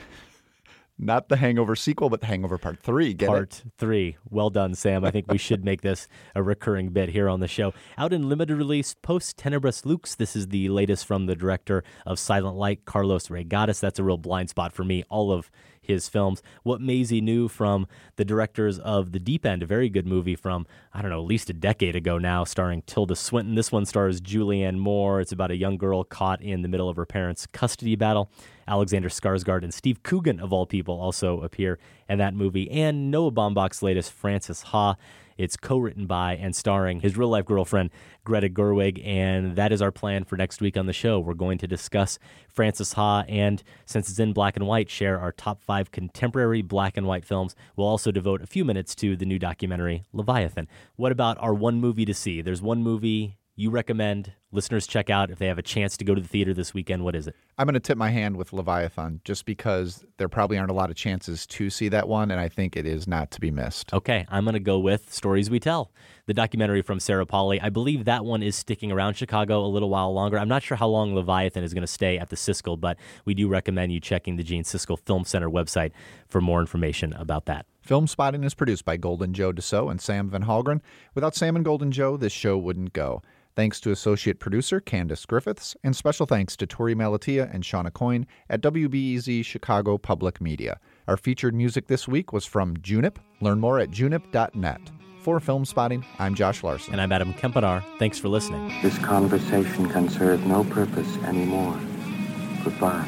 Not the Hangover sequel, but the Hangover Part three. Get Part it? three. Well done, Sam. I think we should make this a recurring bit here on the show. Out in limited release, Post Tenebris Lux. This is the latest from the director of Silent Light, Carlos Regadas. That's a real blind spot for me. All of his films. What Maisie knew from the directors of The Deep End, a very good movie from, I don't know, at least a decade ago now, starring Tilda Swinton. This one stars Julianne Moore. It's about a young girl caught in the middle of her parents' custody battle. Alexander Skarsgård and Steve Coogan, of all people, also appear in that movie. And Noah Baumbach's latest, Frances Ha. It's co-written by and starring his real-life girlfriend, Greta Gerwig, and that is our plan for next week on the show. We're going to discuss Frances Ha, and since it's in black and white, share our top five contemporary black and white films. We'll also devote a few minutes to the new documentary, Leviathan. What about our one movie to see? There's one movie you recommend listeners check out if they have a chance to go to the theater this weekend. What is it? I'm going to tip my hand with Leviathan just because there probably aren't a lot of chances to see that one, and I think it is not to be missed. Okay, I'm going to go with Stories We Tell, the documentary from Sarah Polley. I believe that one is sticking around Chicago a little while longer. I'm not sure how long Leviathan is going to stay at the Siskel, but we do recommend you checking the Gene Siskel Film Center website for more information about that. Film Spotting is produced by Golden Joe Dassault and Sam Van Halgren. Without Sam and Golden Joe, this show wouldn't go. Thanks to associate producer Candace Griffiths, and special thanks to Tori Malatia and Shauna Coyne at W B E Z Chicago Public Media. Our featured music this week was from Junip. Learn more at junip dot net. For Film Spotting, I'm Josh Larson. And I'm Adam Kempenar. Thanks for listening. This conversation can serve no purpose anymore. Goodbye.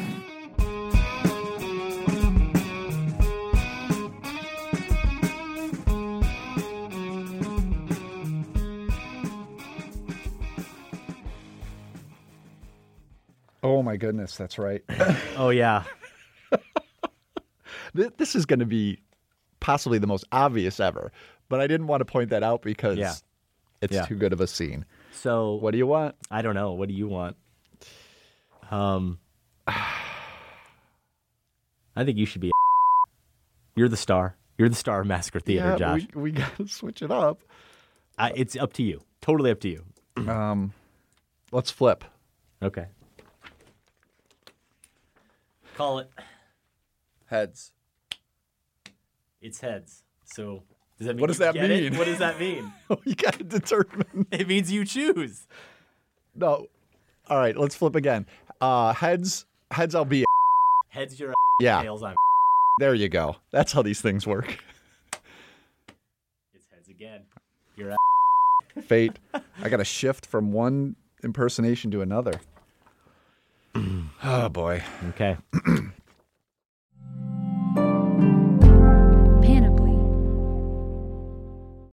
Oh, my goodness, that's right. Oh, yeah. This is going to be possibly the most obvious ever, but I didn't want to point that out because Yeah. it's Yeah. too good of a scene. So, what do you want? I don't know. What do you want? Um, I think you should be. You're the star. You're the star of Massacre Theater, yeah, Josh. We, we got to switch it up. I, it's up to you. Totally up to you. Um, let's flip. Okay. Call it. Heads. It's heads. So does that mean What does you that get it? mean? What does that mean? You got to determine. It means you choose. No. All right, let's flip again. Uh, heads, heads. I'll be. Heads your Yeah. tails I'm There you go. That's how these things work. It's heads again. You're Fate. I got to shift from one impersonation to another. Oh boy. Okay.